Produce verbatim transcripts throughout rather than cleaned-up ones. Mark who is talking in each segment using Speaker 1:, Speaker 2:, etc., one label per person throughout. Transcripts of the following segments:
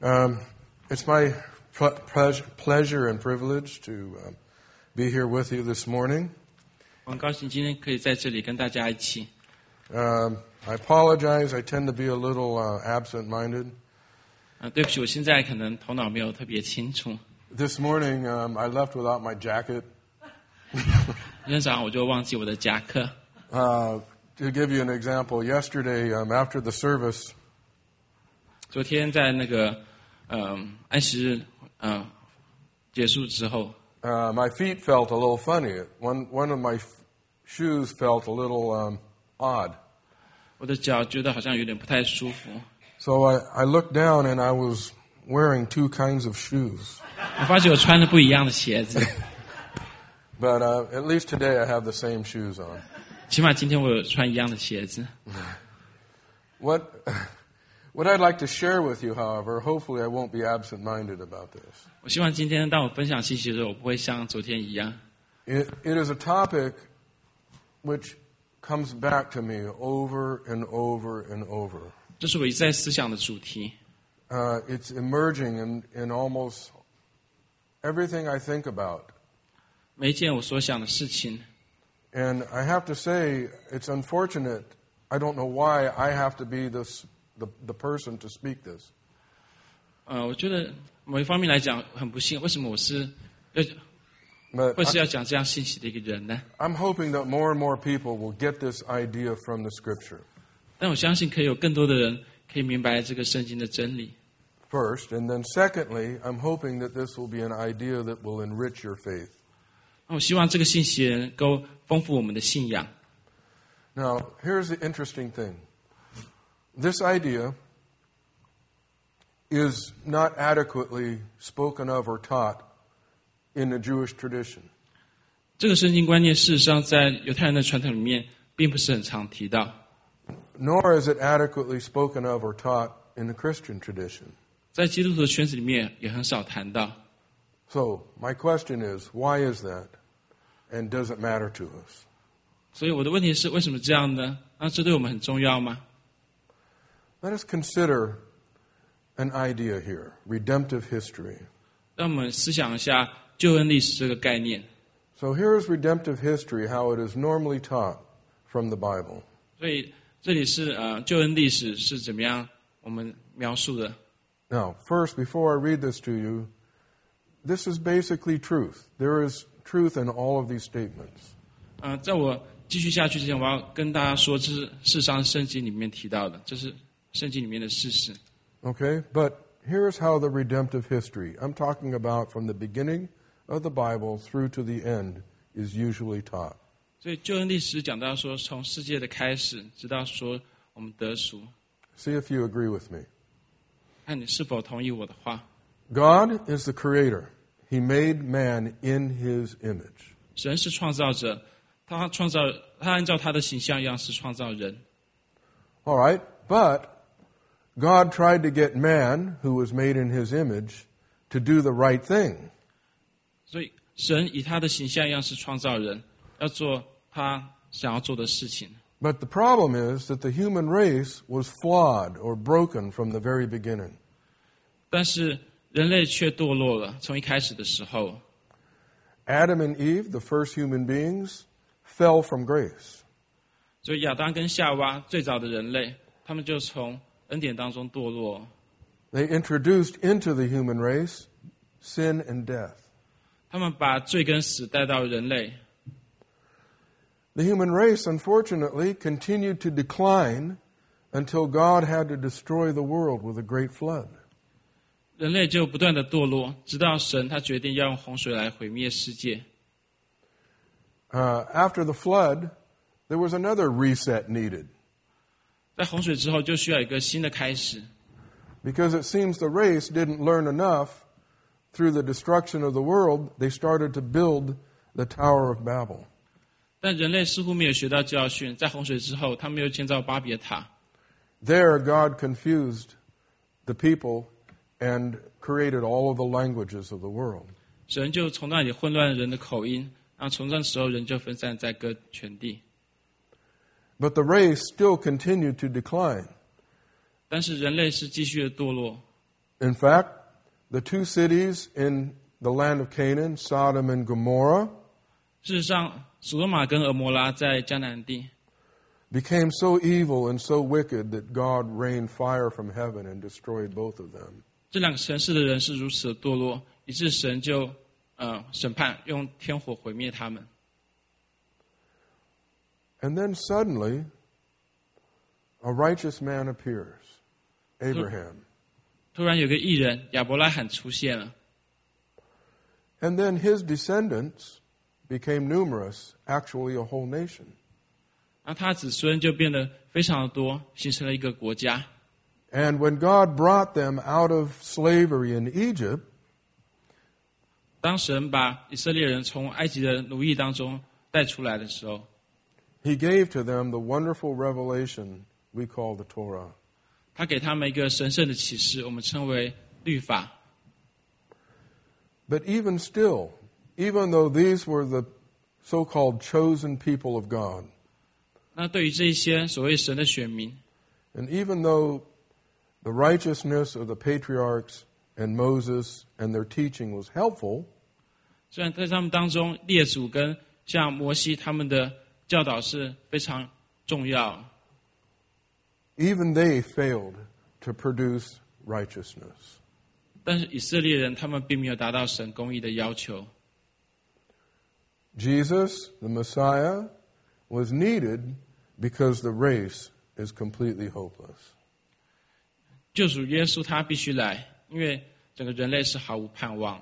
Speaker 1: Um, it's my ple- pleasure and privilege to uh, be here with you this morning.
Speaker 2: 我很高兴今天可以在这里跟大家一起。
Speaker 1: Um, I apologize. I tend to be a little uh, absent-minded.
Speaker 2: 啊，对不起，我现在可能头脑没有特别清楚。
Speaker 1: This morning, um, I left without my jacket.
Speaker 2: 今天早上我就忘记我的夹克。
Speaker 1: Uh, to give you an example, yesterday um, after the service,
Speaker 2: 昨天在那个嗯安息日嗯结束之后，
Speaker 1: uh, my feet felt a little funny. One one of my f- shoes felt a little um, odd.
Speaker 2: 我的脚觉得好像有点不太舒服。
Speaker 1: So I, I looked down and I was wearing two kinds of shoes.
Speaker 2: 我发觉我穿的不一样的鞋子，
Speaker 1: But uh, at least today I have the same shoes on.
Speaker 2: 起码今天我有穿一样的鞋子。
Speaker 1: What what I'd like to share with you, however, hopefully I won't be absent-minded about this.
Speaker 2: 我希望今天当我分享信息的时候，我不会像昨天一样。
Speaker 1: It, it is a topic which comes back to me over and over and over.
Speaker 2: 这是我一直在思想的主题。
Speaker 1: Uh, it's emerging in, in almost everything I think about.
Speaker 2: 每一件我所想的事情，
Speaker 1: And I have to say, it's unfortunate. I don't know why I have to be this, the, the person to speak this.
Speaker 2: 呃，我觉得某一方面来讲很不幸，为什么我是要
Speaker 1: But
Speaker 2: 会是
Speaker 1: I,
Speaker 2: 要讲这样信息的一个人呢？
Speaker 1: I'm hoping that more and more people will get this idea from the Scripture.
Speaker 2: 但我相信可以有更多的人可以明白这个圣经的真理。
Speaker 1: First, and then secondly, I'm hoping that this will be an idea that will enrich your faith.
Speaker 2: 那我希望这个信息能够丰富我们的信仰。
Speaker 1: Now, here's the interesting thing. This idea is not adequately spoken of or taught in the Jewish tradition.
Speaker 2: 这个圣经观念，事实上在犹太人的传统里面，并不是很常提到，
Speaker 1: Nor is it adequately spoken of or taught in the Christian tradition.
Speaker 2: 在基督徒的圈子里面也很少谈到。
Speaker 1: So, my question is, why is that? And does it matter to us?
Speaker 2: 所以我的问题是，为什么这样呢？那这对我们很重要吗？
Speaker 1: Let us consider an idea here, redemptive history.
Speaker 2: 让我们思想一下救恩历史这个概念。
Speaker 1: So here's redemptive history, how it is normally taught from the Bible.
Speaker 2: 所以这里是呃救恩历史是怎么样我们描述的。
Speaker 1: Now, first, before I read this to you, this is basically truth. There is truth in all of these statements.
Speaker 2: 呃，在我继续下去之前，我要跟大家说，这是事实上圣经里面提到的，这是圣经里面的事实。
Speaker 1: Okay? But here's how the redemptive history, I'm talking about from the beginning of the Bible through to the end, is usually taught.
Speaker 2: 所以救恩历史讲到说，从世界的开始，直到说我们得赎。
Speaker 1: See if you agree with me.
Speaker 2: 看你是否同意我的话。
Speaker 1: God is the creator. He made man in his image.
Speaker 2: 神是创造者，他创造，他按照他的形象样式创造人。
Speaker 1: All right, but God tried to get man, who was made in his image, to do the right thing.
Speaker 2: 所以神以他的形象样式创造人，要做他想要做的事情。
Speaker 1: But the problem is that the human race was flawed or broken from the very beginning.
Speaker 2: 但是人类却堕落了，从一开始的时候，
Speaker 1: Adam and Eve, the first human beings, fell from grace.
Speaker 2: 所以亚当跟夏娃最早的人类，他们就从恩典当中堕落。
Speaker 1: They introduced into the human race sin and death.
Speaker 2: 他们把罪跟死带到人类。
Speaker 1: The human race, unfortunately, continued to decline until God had to destroy the world with a great flood.
Speaker 2: 人类就不断的堕落，直到神他决定要用洪水来毁灭世界。
Speaker 1: Uh, after the flood, there was another reset needed
Speaker 2: 在洪水之后，就需要一个新的开始，
Speaker 1: because it seems the race didn't learn enough. Through the destruction of the world, they started to build the Tower of Babel.
Speaker 2: 但人类似乎没有学到教训，在洪水之后，他们又建造巴别塔。
Speaker 1: There, God confused the people and created all of the languages of the world.
Speaker 2: 神就从那里混乱人的口音，然后从那时候人就分散在各全地。
Speaker 1: But the race still continued to decline.
Speaker 2: 但是人类是继续的堕落。
Speaker 1: In fact, the two cities in the land of Canaan, Sodom and Gomorrah,
Speaker 2: 事实上，索多玛跟俄摩拉在迦南地
Speaker 1: became so evil and so wicked that God rained fire from heaven and destroyed both of them.
Speaker 2: 这两个城市的人是如此的堕落，以致神就呃审判，用天火毁灭他们。
Speaker 1: And then suddenly, a righteous man appears, Abraham.
Speaker 2: 突然有个义人亚伯拉罕出现了，
Speaker 1: And then his descendants became numerous, actually a whole nation.
Speaker 2: 那他子孙就变得非常的多，形成了一个国家。
Speaker 1: And when God brought them out of slavery in Egypt,
Speaker 2: 当神把以色列人从埃及的奴役当中带出来的时候，
Speaker 1: He gave to them the wonderful revelation we call the Torah.
Speaker 2: 他给他们一个神圣的启示，我们称为律法。
Speaker 1: But even still, even though these were the so-called chosen people of God,
Speaker 2: 那对于这一些所谓神的选民，
Speaker 1: and even though the righteousness of the patriarchs and Moses and their teaching was helpful,
Speaker 2: 虽然在他们当中列祖跟像摩西他们的教导是非常重要，
Speaker 1: even they failed to produce righteousness.
Speaker 2: 但是以色列人他们并没有达到神公义的要求。
Speaker 1: Jesus, the Messiah, was needed because the race is completely hopeless.
Speaker 2: 救主耶稣他必须来，因为整个人类是毫无盼望。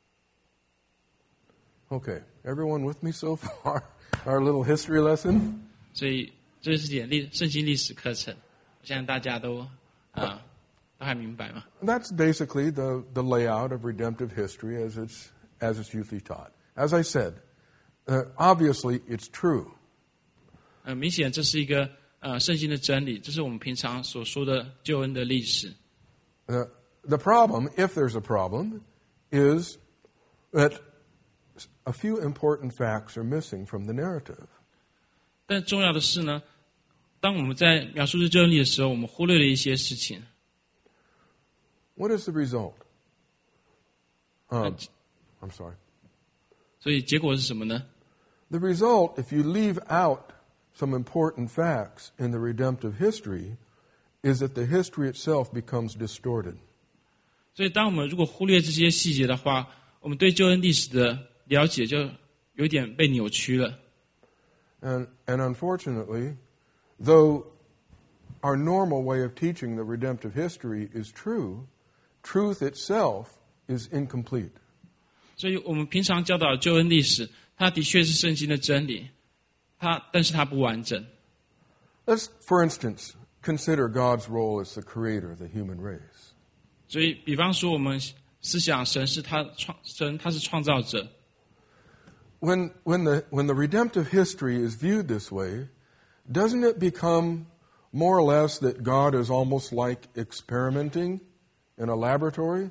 Speaker 1: Okay, everyone with me so far? Our little history lesson?
Speaker 2: 所以这是点历圣经历史课程，我相信大家都啊、都还明白嘛。
Speaker 1: That's basically the, the layout of redemptive history as it's, as it's usually taught. As I said, uh, obviously it's true.
Speaker 2: 呃，明显这是一个呃圣经的真理，这是我们平常所说的救恩的历史。
Speaker 1: Uh, the problem, if there's a problem, is that a few important facts are missing from the narrative.
Speaker 2: 但重要的是呢，当我们在描述这救恩历的时候，我们忽略了一些事情。
Speaker 1: What is the result? Um, I'm sorry.
Speaker 2: 所以结果是什么呢？
Speaker 1: The result, if you leave out some important facts in the redemptive history, is that the history itself becomes distorted.
Speaker 2: 所以当我们如果忽略这些细节的话，我们对救恩历史的了解就有点被扭曲了。
Speaker 1: And, and unfortunately, though our normal way of teaching the redemptive history is true, truth itself is incomplete.
Speaker 2: 所以我们平常教导救恩历史，它的确是圣经的真理，它但是它不完整。
Speaker 1: Let's, for instance, consider God's role as the creator of the human race.
Speaker 2: 所以，比方说，我们思想神是他创神，他是创造者。
Speaker 1: When, when, the, when the redemptive history is viewed this way, doesn't it become more or less that God is almost like experimenting in a laboratory?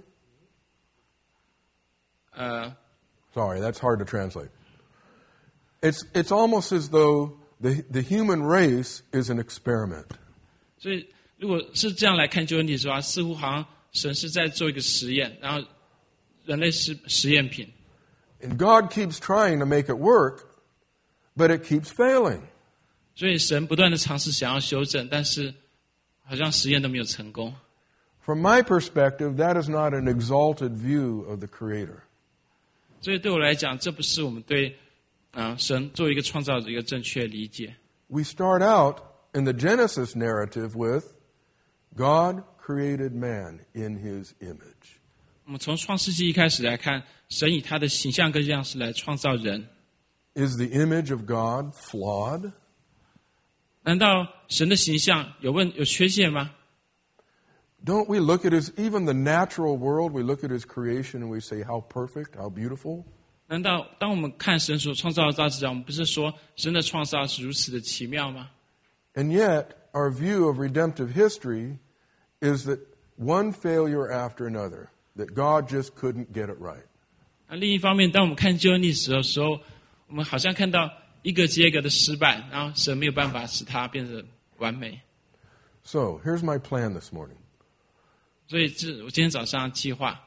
Speaker 2: 呃，
Speaker 1: Sorry, that's hard to translate. It's, it's almost as though the, the human race is an experiment.
Speaker 2: 所以，如果是这样来看救恩历史的话，似乎好像神是在做一个实验，然后人类是实验品。
Speaker 1: And God keeps trying to make it work, but it keeps failing.
Speaker 2: 所以神不断的尝试想要修正，但是好像实验都没有成功。
Speaker 1: From my perspective, that is not an exalted view of the Creator.
Speaker 2: 所以对我来讲，这不是我们对啊、呃、神作为一个创造者一个正确理解。
Speaker 1: We start out in the Genesis narrative with God created man in his image.
Speaker 2: 我们从创世纪一开始来看，神以他的形象跟样式来创造人。
Speaker 1: Is the image of God flawed?
Speaker 2: 难道神的形象有问有缺陷吗？
Speaker 1: Don't we look at his, even the natural world, we look at his creation and we say, how perfect, how beautiful?
Speaker 2: 难道当我们看神所创造的大自然，我们不是说神的创造是如此的奇妙吗？
Speaker 1: And yet, our view of redemptive history is that one failure after another, that God just couldn't get it right.
Speaker 2: 那另一方面，当我们看救恩历史的时候，我们好像看到一个接一个的失败，然后神没有办法使它变得完美。
Speaker 1: So, here's my plan this morning.
Speaker 2: 所以这我今天早上计划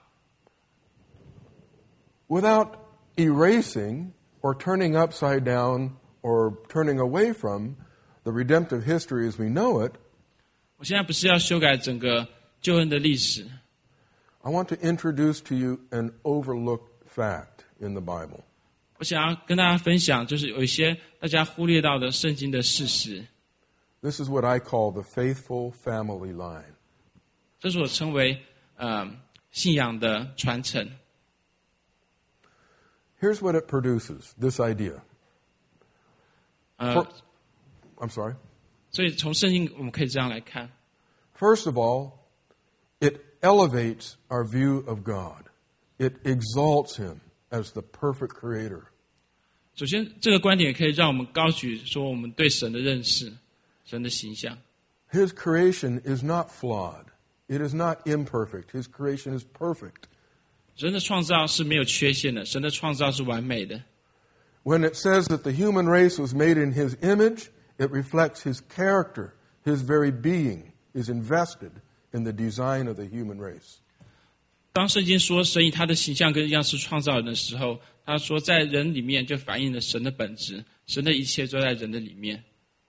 Speaker 1: Without erasing or turning upside down or turning away from the redemptive history as we know it,
Speaker 2: 我现在不是要修改整个救恩的历史，
Speaker 1: I want to introduce to you an overlooked fact in the Bible.
Speaker 2: 我想要跟大家分享，就是有一些大家忽略到的圣经的事实。
Speaker 1: This is what I call the faithful family line.
Speaker 2: 这是我称为呃信仰的传承。
Speaker 1: Here's what it produces, this idea.
Speaker 2: 呃
Speaker 1: For-，I'm sorry.
Speaker 2: 所以从圣经我们可以这样来看。
Speaker 1: First of all, it elevates our view of God. It exalts him as the perfect creator.
Speaker 2: 首先，这个观点可以让我们高举说我们对神的认识，神的形象。
Speaker 1: His creation is not flawed. It is not imperfect. His creation is perfect.
Speaker 2: 神的创造是没有缺陷的，神的创造是完美的。
Speaker 1: When it says that the human race was made in his image, it reflects his character. His very being is invested in the design of the human race.
Speaker 2: 当圣经说神以他的形象跟样式创造人的时候，他说在人里面就反映了神的本质，神的一切都在人的里面。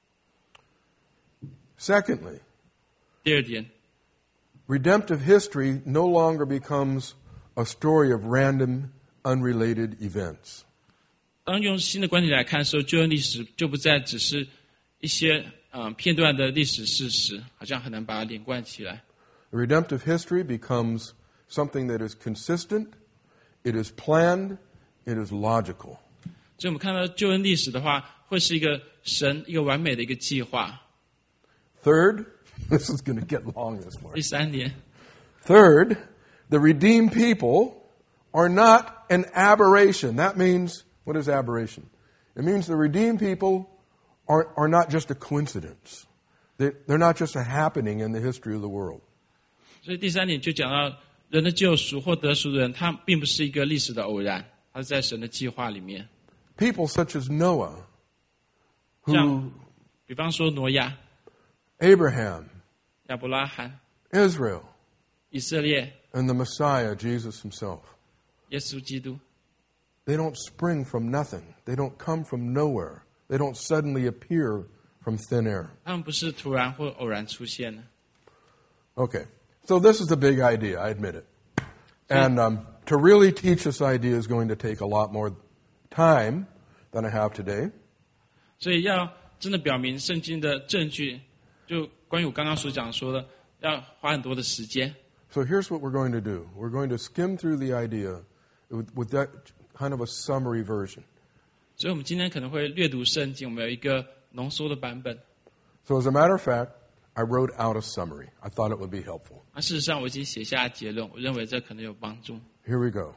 Speaker 1: Secondly,
Speaker 2: 第二点，
Speaker 1: redemptive history no longer becomes a story of random, unrelated events.
Speaker 2: 当用新的观点来看的时候，救恩历史就不再只是一些嗯、呃、片段的历史事实，好像很难把它连贯起来。
Speaker 1: Redemptive history becomes something that is consistent, it is planned, it is logical.
Speaker 2: 所以我们看到救恩历史的话，会是一个神一个完美的一个计划。
Speaker 1: Third, this is going to get long this
Speaker 2: 第
Speaker 1: morning.
Speaker 2: 三点，
Speaker 1: Third, the redeemed people are not an aberration. That means, what is aberration? It means the redeemed people are, are not just a coincidence. They, they're not just a happening in the history of the world.
Speaker 2: 所以第三点就讲到人的救赎或得赎的人，他并不是一个历史的偶然，他是在神的计划里面。
Speaker 1: People such as Noah,
Speaker 2: 像
Speaker 1: who
Speaker 2: 比方说挪亚、
Speaker 1: Abraham,
Speaker 2: 亚伯拉罕、
Speaker 1: Israel,
Speaker 2: 以色列、
Speaker 1: and the Messiah, Jesus himself.
Speaker 2: 耶稣基督，
Speaker 1: They don't spring from nothing. They don't come from nowhere. They don't suddenly appear from thin air.
Speaker 2: 他们不是突然或偶然出现的。
Speaker 1: Okay, so this is a big idea, I admit it. And um, to really teach this idea is going to take a lot more time than I have today.
Speaker 2: 所以要真的表明圣经的证据，就关于我刚刚所讲说的，要花很多的时间。
Speaker 1: So here's what we're going to do. We're going to skim through the idea with, with that kind of a summary version.
Speaker 2: 所以我们今天可能会略读圣经，我们有一个浓缩的版本。
Speaker 1: So as a matter of fact, I wrote out a summary. I thought it would be helpful.
Speaker 2: 那事实上我已经写下结论，我认为这可能有帮助。
Speaker 1: Here we go.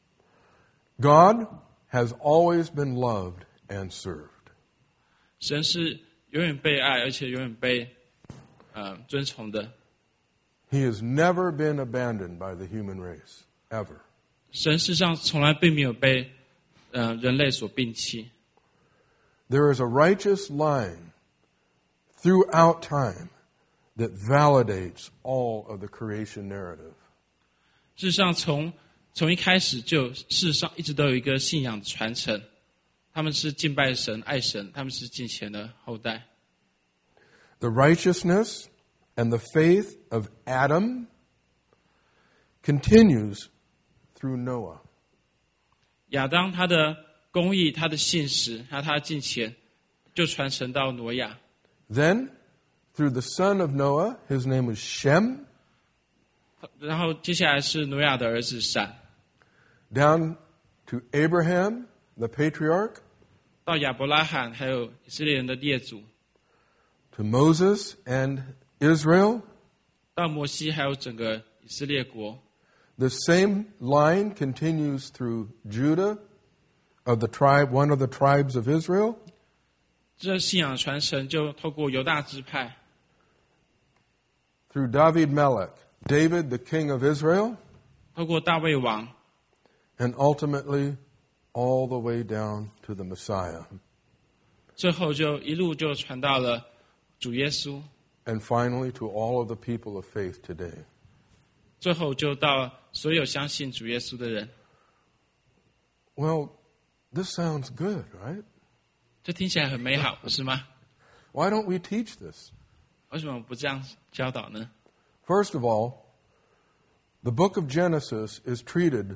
Speaker 1: God has always been loved and served.
Speaker 2: 神是永远被爱，而且永远被呃尊崇的。
Speaker 1: He has never been abandoned by the human race, ever.
Speaker 2: 神事实上从来并没有被呃人类所摒弃。
Speaker 1: There is a righteous line throughout time that validates all of the creation narrative.
Speaker 2: 事实上从从一开始就事实上一直都有一个信仰的传承，他们是敬拜神、爱神，他们是敬虔的后代。
Speaker 1: The righteousness and the faith of Adam continues through Noah.
Speaker 2: 亚当他的公义、他的信实，还有他的敬虔，就传承到挪亚。
Speaker 1: Then, through the son of Noah, his name was Shem,
Speaker 2: 然后接下来是挪亚的儿子闪，
Speaker 1: down to Abraham, the patriarch,
Speaker 2: 到亚伯拉罕，还有以色列人的列祖，
Speaker 1: to Moses and Israel.
Speaker 2: 到摩西，还有整个以色列国。
Speaker 1: The same line continues through Judah, of the tribe, one of the tribes of Israel,
Speaker 2: 这信仰传承就透过犹大支派，
Speaker 1: through David Melech, David, the king of Israel,
Speaker 2: 透过大卫王，
Speaker 1: and ultimately all the way down to the Messiah.
Speaker 2: 最后就一路就传到了主耶稣，
Speaker 1: And finally to all of the people of faith today.
Speaker 2: 最后就到所有相信主耶稣的人。
Speaker 1: Well, this sounds good, right?
Speaker 2: 这听起来很美好，不是吗？
Speaker 1: Why don't we teach this?
Speaker 2: 为什么不这样教导呢？
Speaker 1: First of all, the book of Genesis is treated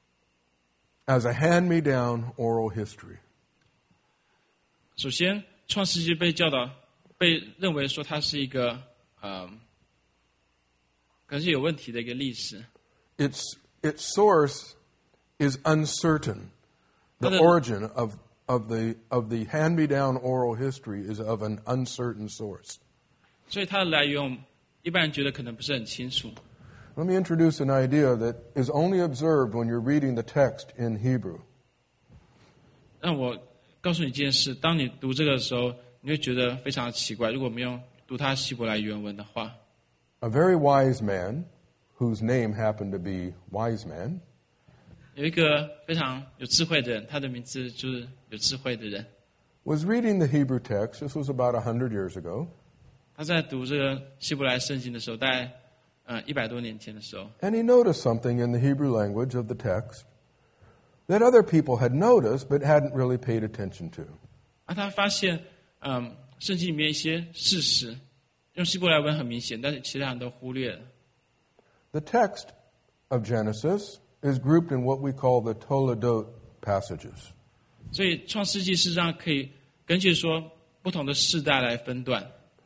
Speaker 1: as a hand-me-down oral history.
Speaker 2: 首先，创世纪被教导，被认为说它是一个呃，可能是有问题的一个历史。
Speaker 1: Its its source is uncertain. The origin of of the of the hand-me-down oral history is of an uncertain source.
Speaker 2: 所以它的来源，一般人觉得可能不是很清楚。
Speaker 1: Let me introduce an idea that is only observed when you're reading the text in Hebrew.
Speaker 2: 让我告诉你一件事：当你读这个的时候，你会觉得非常的奇怪。如果没有读它希伯来原文的话，
Speaker 1: A very wise man, whose name happened to be Wise Man,
Speaker 2: 有一个非常有智慧的人，他的名字就是有智慧的人。
Speaker 1: was reading the Hebrew text. This was about a hundred years ago.
Speaker 2: 他在读这个希伯来圣经的时候，大概呃一百多年前的时候，
Speaker 1: And he noticed something in the Hebrew language of the text that other people had noticed but hadn't really paid attention to.
Speaker 2: 啊，他发现嗯圣经里面一些事实，用希伯来文很明显，但是其他人都忽略了。
Speaker 1: The text of Genesis is grouped in what we call the Toledot passages.
Speaker 2: 所以创世纪事实上可以根据说不同的世代来分段。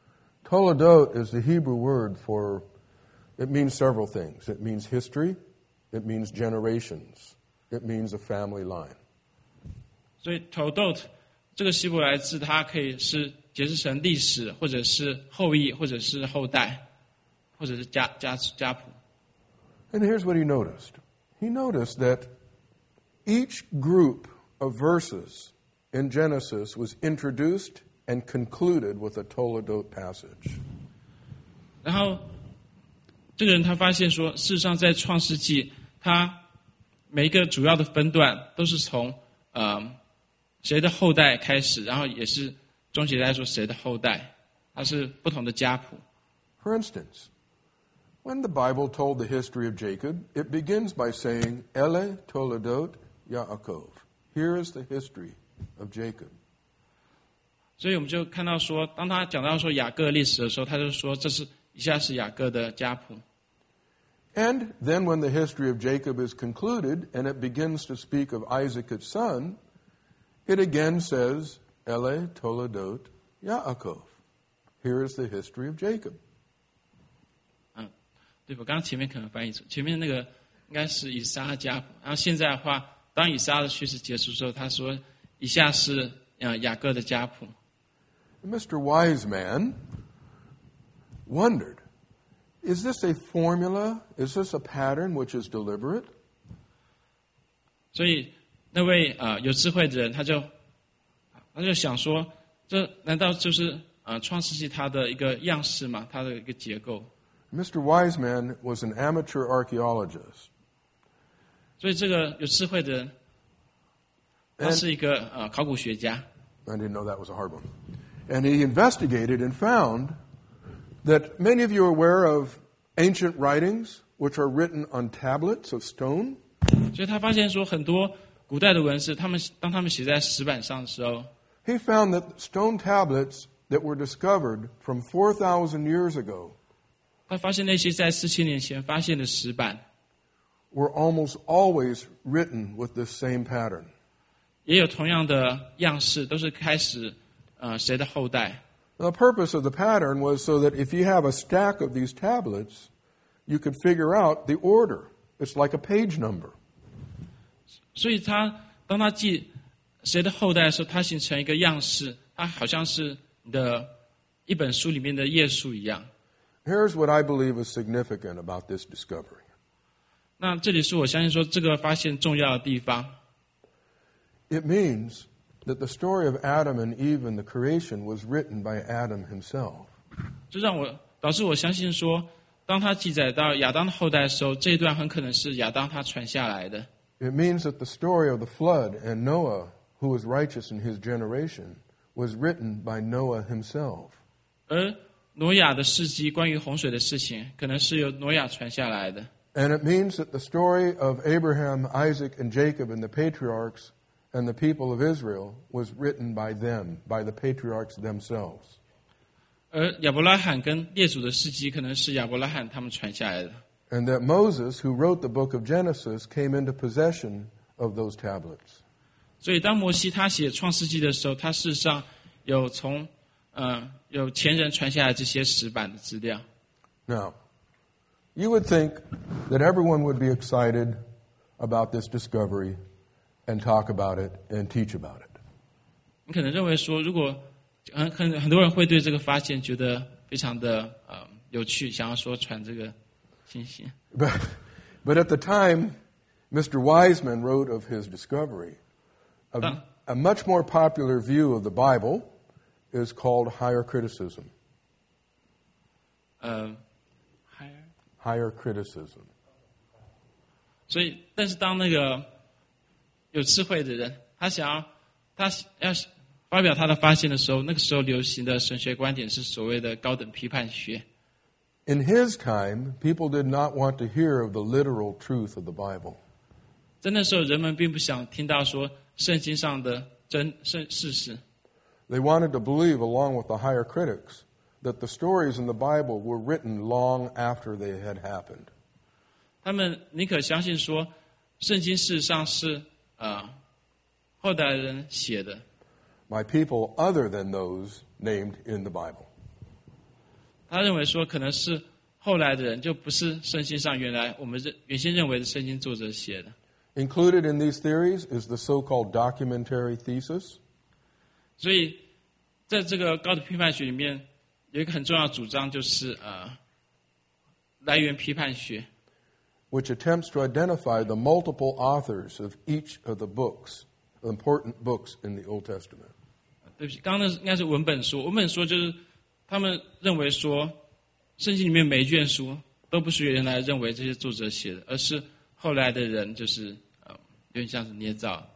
Speaker 1: Toledot is the Hebrew word for, it means several things. It means history, it means generations, it means a family line.
Speaker 2: 所以 Toledot 这个希伯来字，它可以是解释成历史，或者是后裔，或者是后代，或者是家家家谱。
Speaker 1: And here's what he noticed. He noticed that each group of verses in Genesis was introduced and concluded with a Toledot passage.
Speaker 2: 然后这个人他发现说，事实上在创世纪，他每一个主要的分段都是从呃谁的后代开始，然后也是终结在说谁的后代，它是不同的家谱。
Speaker 1: For instance, when the Bible told the history of Jacob, it begins by saying, Ele Toledot Yaakov. Here is the history of Jacob.
Speaker 2: 所以我们就看到说，当他讲到说雅各历史的时候，他就说这是以下是雅各的家谱。
Speaker 1: And then when the history of Jacob is concluded and it begins to speak of Isaac its son, it again says, Ele Toledot Yaakov. Here is the history of Jacob.
Speaker 2: 嗯，对，我刚刚前面可能翻译错，前面那个应该是以撒家谱，然后现在的话，当以撒的叙事结束之后，他说以下是呃雅各的家谱。
Speaker 1: Mister Wise Man wondered, is this a formula? Is this a pattern which is deliberate?
Speaker 2: 所以那位呃有智慧的人，他就他就想说，这难道就是呃创世纪它的一个样式吗？它的一个结构？
Speaker 1: Mister Wise Man was an amateur archaeologist.
Speaker 2: 所以这个有智慧的人，他是一个呃考古学家。
Speaker 1: I didn't know that was a hard one. And he investigated and found that many of you are aware of ancient writings which are written on tablets of stone.
Speaker 2: 所以他发现说，很多古代的文字，他们当他们写在石板上的时候，
Speaker 1: He found that stone tablets that were discovered from four thousand years ago
Speaker 2: 他发现那些在四千年前发现的石板，
Speaker 1: were almost always written with this same pattern.
Speaker 2: 也有同样的样式，都是开始呃谁的后代。
Speaker 1: The purpose of the pattern was so that if you have a stack of these tablets, you could figure out the order. It's like a page number.
Speaker 2: 所以他当他记谁的后代的时候，它形成一个样式，它好像是你的一本书里面的页数一样。
Speaker 1: Here's what I believe is significant about this discovery.
Speaker 2: 那这里是我相信说这个发现重要的地方。
Speaker 1: It means that the story of Adam and Eve and the creation was written by Adam himself.
Speaker 2: 就让我导致我相信说，当他记载到亚当的后代的时候，这一段很可能是亚当他传下来的。
Speaker 1: It means that the story of the flood and Noah, who was righteous in his generation, was written by Noah himself.
Speaker 2: 而挪亚的事迹，关于洪水的事情，可能是由挪亚传下来的。
Speaker 1: And it means that the story of Abraham, Isaac, and Jacob and the patriarchs and the people of Israel was written by them, by the patriarchs themselves.
Speaker 2: 而亚伯拉罕跟列祖的事迹，可能是亚伯拉罕他们传下来的。
Speaker 1: And that Moses, who wrote the book of Genesis, came into possession of those tablets.
Speaker 2: 所以当摩西他写创世纪的时候，他事实上有从呃有前人传下来这些石板的资料。
Speaker 1: Now, you would think that everyone would be excited about this discovery and talk about it and teach about it.
Speaker 2: 你可能认为说，如果很很很多人会对这个发现觉得非常的呃有趣，想要说传这个信息。
Speaker 1: But, but at the time, Mister Wiseman wrote of his discovery. A, a much more popular view of the Bible is called higher criticism.
Speaker 2: 呃 higher
Speaker 1: higher criticism.
Speaker 2: 所以，但是当那个有智慧的人，他想要他要发表他的发现的时候，那个时候流行的神学观点是所谓的高等批判学。
Speaker 1: In his time, people did not want to hear of the literal truth of the Bible.
Speaker 2: 在那时候，人们并不想听到说圣经上的真事实。
Speaker 1: They wanted to believe, along with the higher critics, that the stories in the Bible were written long after they had happened.
Speaker 2: 他们宁可相信说，圣经事实上是呃后代人写的。
Speaker 1: By people other than those named in the Bible.
Speaker 2: 他认为说，可能是后来的人，就不是圣经上原来我们认原先认为的圣经作者写的。
Speaker 1: Included in these theories is the so-called documentary thesis.
Speaker 2: 所以，在这个高等批判学里面，有一个很重要的主张，就是呃来源批判学。
Speaker 1: Which attempts to identify the multiple authors of each of the books, important books in the Old Testament.
Speaker 2: 对不起，刚刚那应该是文本说，文本说就是他们认为说，圣经里面每一卷书都不是原来认为这些作者写的，而是后来的人就是呃有点像是捏造。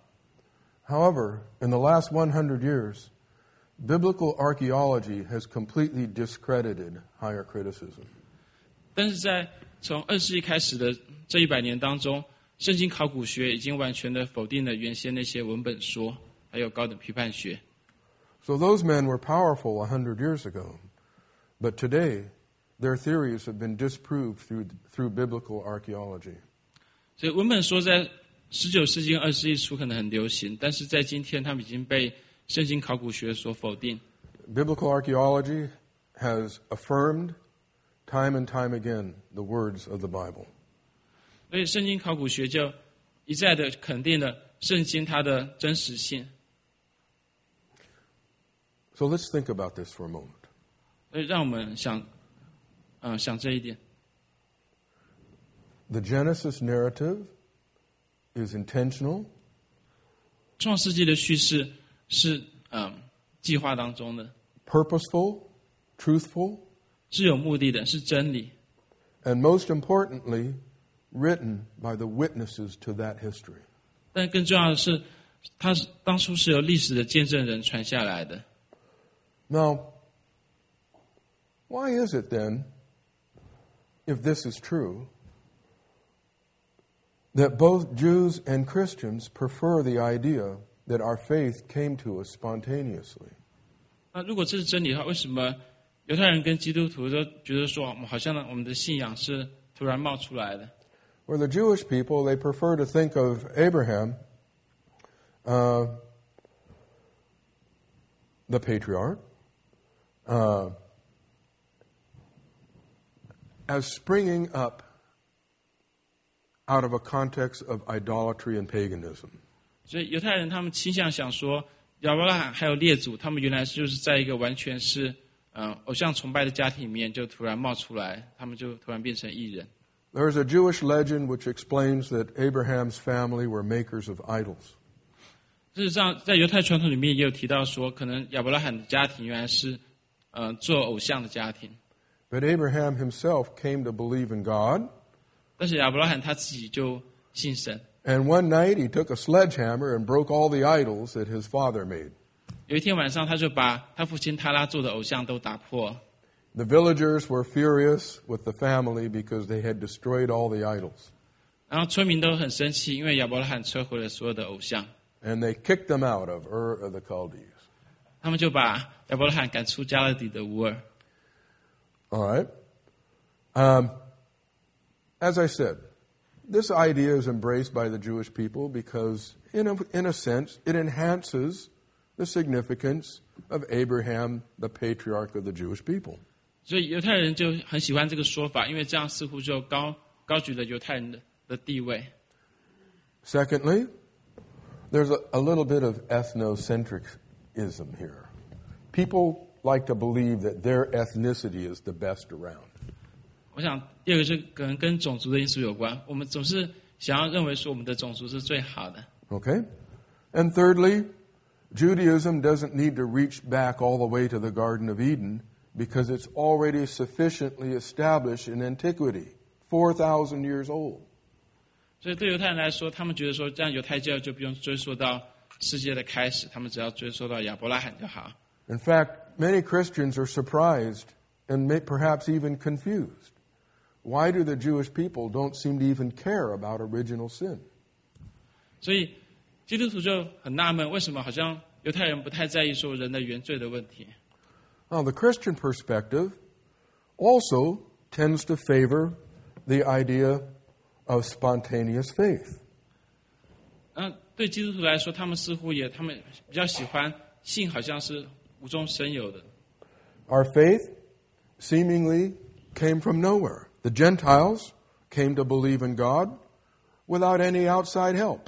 Speaker 1: However, in the last one hundred years, biblical archaeology has completely discredited higher criticism.
Speaker 2: 但是在从二十世纪开始的这一百年当中，圣经考古学已经完全的否定了原先那些文本说，还有高等批判学。
Speaker 1: So those men were powerful a hundred years ago, but today their theories have been disproved through through biblical archaeology.
Speaker 2: 所以文本说在十九世纪跟二十世纪初可能很流行，但是在今天他们已经被圣经考古学所否定。
Speaker 1: Biblical archaeology has affirmed time and time again the words of the Bible.
Speaker 2: 所以圣经考古学就一再的肯定了圣经它的真实性。
Speaker 1: So let's think about this for a moment.
Speaker 2: 所以让我们想，嗯、呃，想这一点。
Speaker 1: The Genesis narrative is intentional.
Speaker 2: 创世纪的叙事是嗯、呃、计划当中的，
Speaker 1: purposeful, truthful,
Speaker 2: 是有目的的，是真理。
Speaker 1: and most importantly, written by the witnesses to that history.
Speaker 2: 但更重要的是，它是当初是由历史的见证人传下来的。
Speaker 1: Now, why is it then, if this is true, that both Jews and Christians prefer the idea that our faith came to us spontaneously?
Speaker 2: 那如果这是真理的话，为什么犹太人跟基督徒都觉得说，好像我们的信仰是突然冒出来的？
Speaker 1: For the Jewish people, they prefer to think of Abraham, uh, the patriarch, uh, as springing up out of a context of idolatry and paganism.
Speaker 2: 所以犹太人他们倾向想说，亚伯拉罕还有列祖，他们原来就是在一个完全是嗯、呃、偶像崇拜的家庭里面，就突然冒出来，他们就突然变成异人。
Speaker 1: There's a Jewish legend which explains that Abraham's family were makers of idols.
Speaker 2: 事实上，在犹太传统里面也有提到说，可能亚伯拉罕的家庭原来是呃做偶像的家庭。
Speaker 1: But Abraham himself came to believe in God.
Speaker 2: 但是亚伯拉罕他自己就信神。
Speaker 1: And one night he took a sledgehammer and broke all the idols that his father made.
Speaker 2: 有一天晚上，他就把他父亲塔拉做的偶像都打破了。
Speaker 1: The villagers were furious with the family because they had destroyed all the idols.
Speaker 2: 然后村民都很生气，因为亚伯拉罕摧毁了所有的偶像，
Speaker 1: And they kicked them out of Ur of the Chaldees.
Speaker 2: 他们就把亚伯拉罕赶出加勒底的乌尔。
Speaker 1: All right. Um, as I said, this idea is embraced by the Jewish people because, in a, in a sense, it enhances the significance of Abraham, the patriarch of the Jewish people.
Speaker 2: 所以犹太人就很喜欢这个说法，因为这样似乎就高高举了犹太人的的地位。
Speaker 1: Secondly, there's a, a little bit of ethnocentrism here. People like to believe that their ethnicity is the best around.
Speaker 2: 我想第二个是可能跟种族的因素有关，我们总是想要认为说我们的种族是最好的。
Speaker 1: Okay? And thirdly, Judaism doesn't need to reach back all the way to the Garden of Eden because it's already sufficiently established in antiquity, four thousand years old.
Speaker 2: 所以对犹太人来说，他们觉得说这样犹太教就不用追溯到世界的开始，他们只要追溯到亚伯拉罕就好。
Speaker 1: In fact, many Christians are surprised and may, perhaps even confused. Why do the Jewish people don't seem to even care about original sin?
Speaker 2: 所以基督徒就很纳闷，为什么好像犹太人不太在意说人的原罪的问题？
Speaker 1: Now, the Christian perspective also tends to favor the idea of spontaneous faith.
Speaker 2: 那对基督徒来说，他们似乎也他们比较喜欢信，好像是无中生有的。
Speaker 1: Our faith seemingly came from nowhere. The Gentiles came to believe in God without any outside help.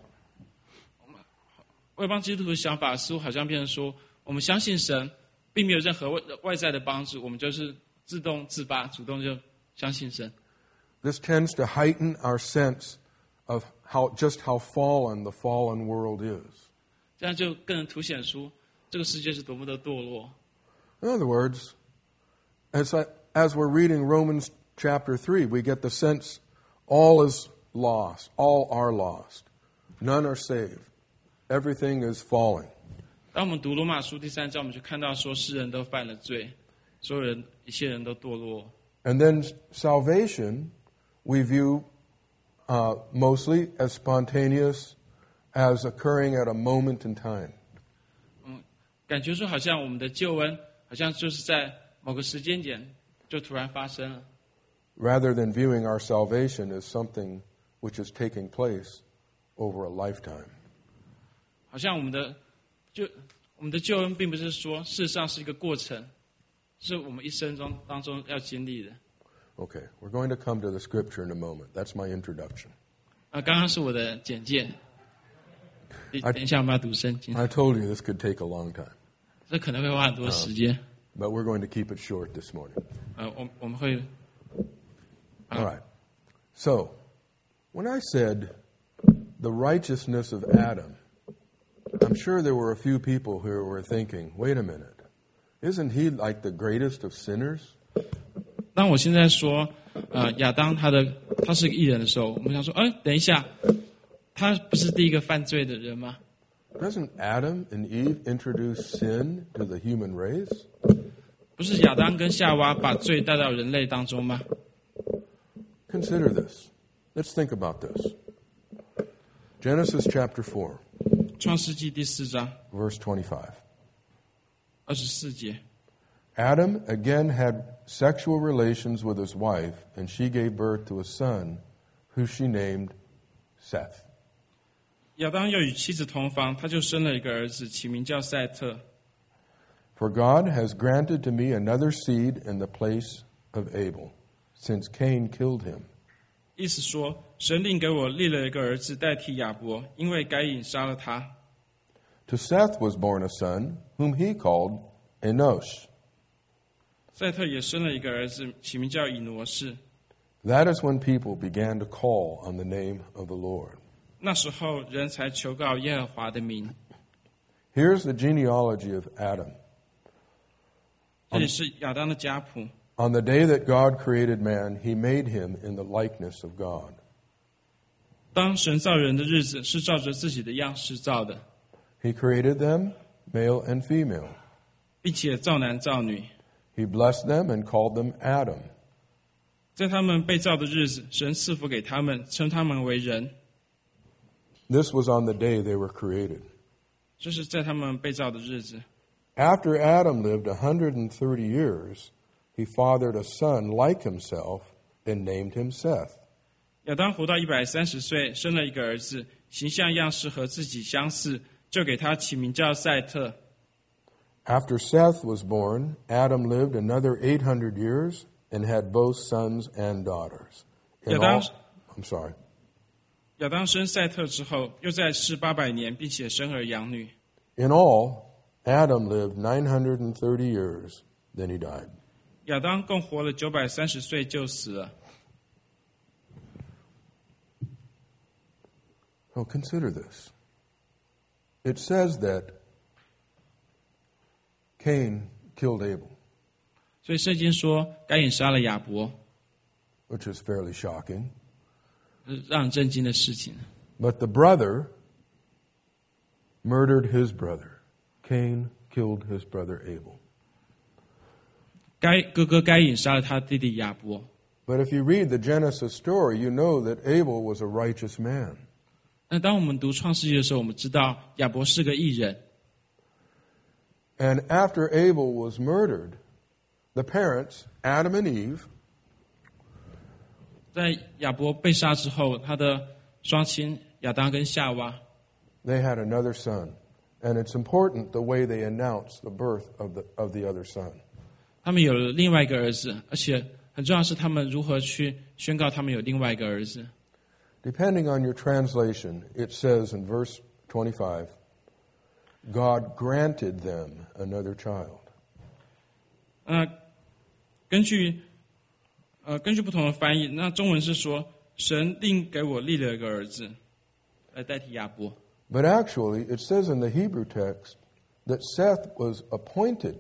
Speaker 2: 外邦基督徒的想法似乎好像变成说，我们相信神，并没有任何外外在的帮助，我们就是自动自发、主动就相信神。
Speaker 1: This tends to heighten our sense of how just how fallen the fallen world is.
Speaker 2: 这样就更能凸显出这个世界是多么的堕落。
Speaker 1: In other words, as, I, as we're reading Romans chapter three, we get the sense all is lost, all are lost, none are saved, everything is falling.
Speaker 2: 当我们读罗马书第三章，我们就看到说，世人都犯了罪，所有人一切人都堕落。
Speaker 1: And then salvation we view uh, mostly as spontaneous, as occurring at a moment in time.
Speaker 2: 嗯，感觉说好像我们的救恩，好像就是在某个时间点就突然发生了。
Speaker 1: Rather than viewing our salvation as something which is taking place over a lifetime.
Speaker 2: 好像我们的救我们的救恩，并不是说事实上是一个过程，是我们一生中当中要经历的。
Speaker 1: Okay, we're going to come to the scripture in a moment. That's my introduction.
Speaker 2: 啊，刚刚是我的简介。等一下我们要读圣经，
Speaker 1: I told you this could take a long time,
Speaker 2: 这可能会花很多时间。
Speaker 1: but we're going to keep it short this morning.
Speaker 2: 呃，我我们会
Speaker 1: All right. So, when I said the righteousness of Adam, I'm sure there were a few people who were thinking, wait a minute, isn't he like the greatest of sinners?
Speaker 2: 当我现在说，呃，亚当他的他是个义人的时候，我们想说，哎，等一下，他不是第一个犯罪的人吗？
Speaker 1: Doesn't Adam and Eve introduce sin to the human race?
Speaker 2: 不是亚当跟夏娃把罪带到人类当中吗？
Speaker 1: Consider this. Let's think about this. Genesis chapter four,
Speaker 2: 创世纪第四章
Speaker 1: verse twenty-five.
Speaker 2: 二十四节，
Speaker 1: Adam again had sexual relations with his wife, and she gave birth to a son, who she named Seth.
Speaker 2: 亚当又与妻子同房，他就生了一个儿子，起名叫赛特。
Speaker 1: For God has granted to me another seed in the place of Abel, since Cain killed him.
Speaker 2: 意思说，神另给我立了一个儿子代替亚伯，因为该隐杀了他。
Speaker 1: To Seth was born a son, whom he called Enosh.
Speaker 2: 赛特也生了一个儿子，起名叫以挪士。
Speaker 1: That is when people began to call on the name of the Lord.
Speaker 2: 那时候人才求告耶和华的名。
Speaker 1: Here's the genealogy of Adam.
Speaker 2: 这里是亚当的家谱。
Speaker 1: On the day that God created man, he made him in the likeness of God.
Speaker 2: 当神造人的日子，是照着自己的样式造的，
Speaker 1: He created them, male and female.
Speaker 2: 并且造男造女。
Speaker 1: He blessed them and called them Adam.
Speaker 2: 在他们被造的日子，神赐福给他们，称他们为人。
Speaker 1: This was on the day they were created.
Speaker 2: 这是在他们被造的日子。
Speaker 1: After Adam lived one hundred thirty years, he fathered a son like himself and named him Seth.
Speaker 2: 亚当活到一百三十岁，生了一个儿子，形象样式和自己相似，就给他起名叫赛特。
Speaker 1: After Seth was born, Adam lived another eight hundred years and had both sons and daughters. In all, I'm sorry.
Speaker 2: 亚当生赛特之后，又在世八百年，并且生儿养女。
Speaker 1: In all, Adam lived nine hundred thirty years, then he died.
Speaker 2: 亚当共活了九百三十岁就死了。
Speaker 1: Now consider this. It says that Cain killed Abel,
Speaker 2: 所以圣经说该隐杀了亚伯，
Speaker 1: which is fairly shocking.
Speaker 2: 让人震惊的事情。
Speaker 1: But the brother murdered his brother. Cain killed his brother Abel.
Speaker 2: 该哥哥该隐杀了他弟弟亚伯。
Speaker 1: But if you read the Genesis story, you know that Abel was a righteous man.
Speaker 2: 那当我们读创世纪的时候，我们知道亚伯是个义人。
Speaker 1: And after Abel was murdered, the parents, Adam and Eve,
Speaker 2: 在亚伯被杀之后，他的双亲亚当跟夏娃，
Speaker 1: they had another son. And it's important the way they announce the birth of the, of the other son.
Speaker 2: 他们有了另外一个儿子，而且很重要的是他们如何去宣告他们有另外一个儿子。
Speaker 1: Depending on your translation, it says in verse twenty-five, God granted them another child.
Speaker 2: 那根据呃根据不同的翻译，那中文是说神另给我立了一个儿子来代替亚伯。
Speaker 1: But actually, it says in the Hebrew text that Seth was appointed.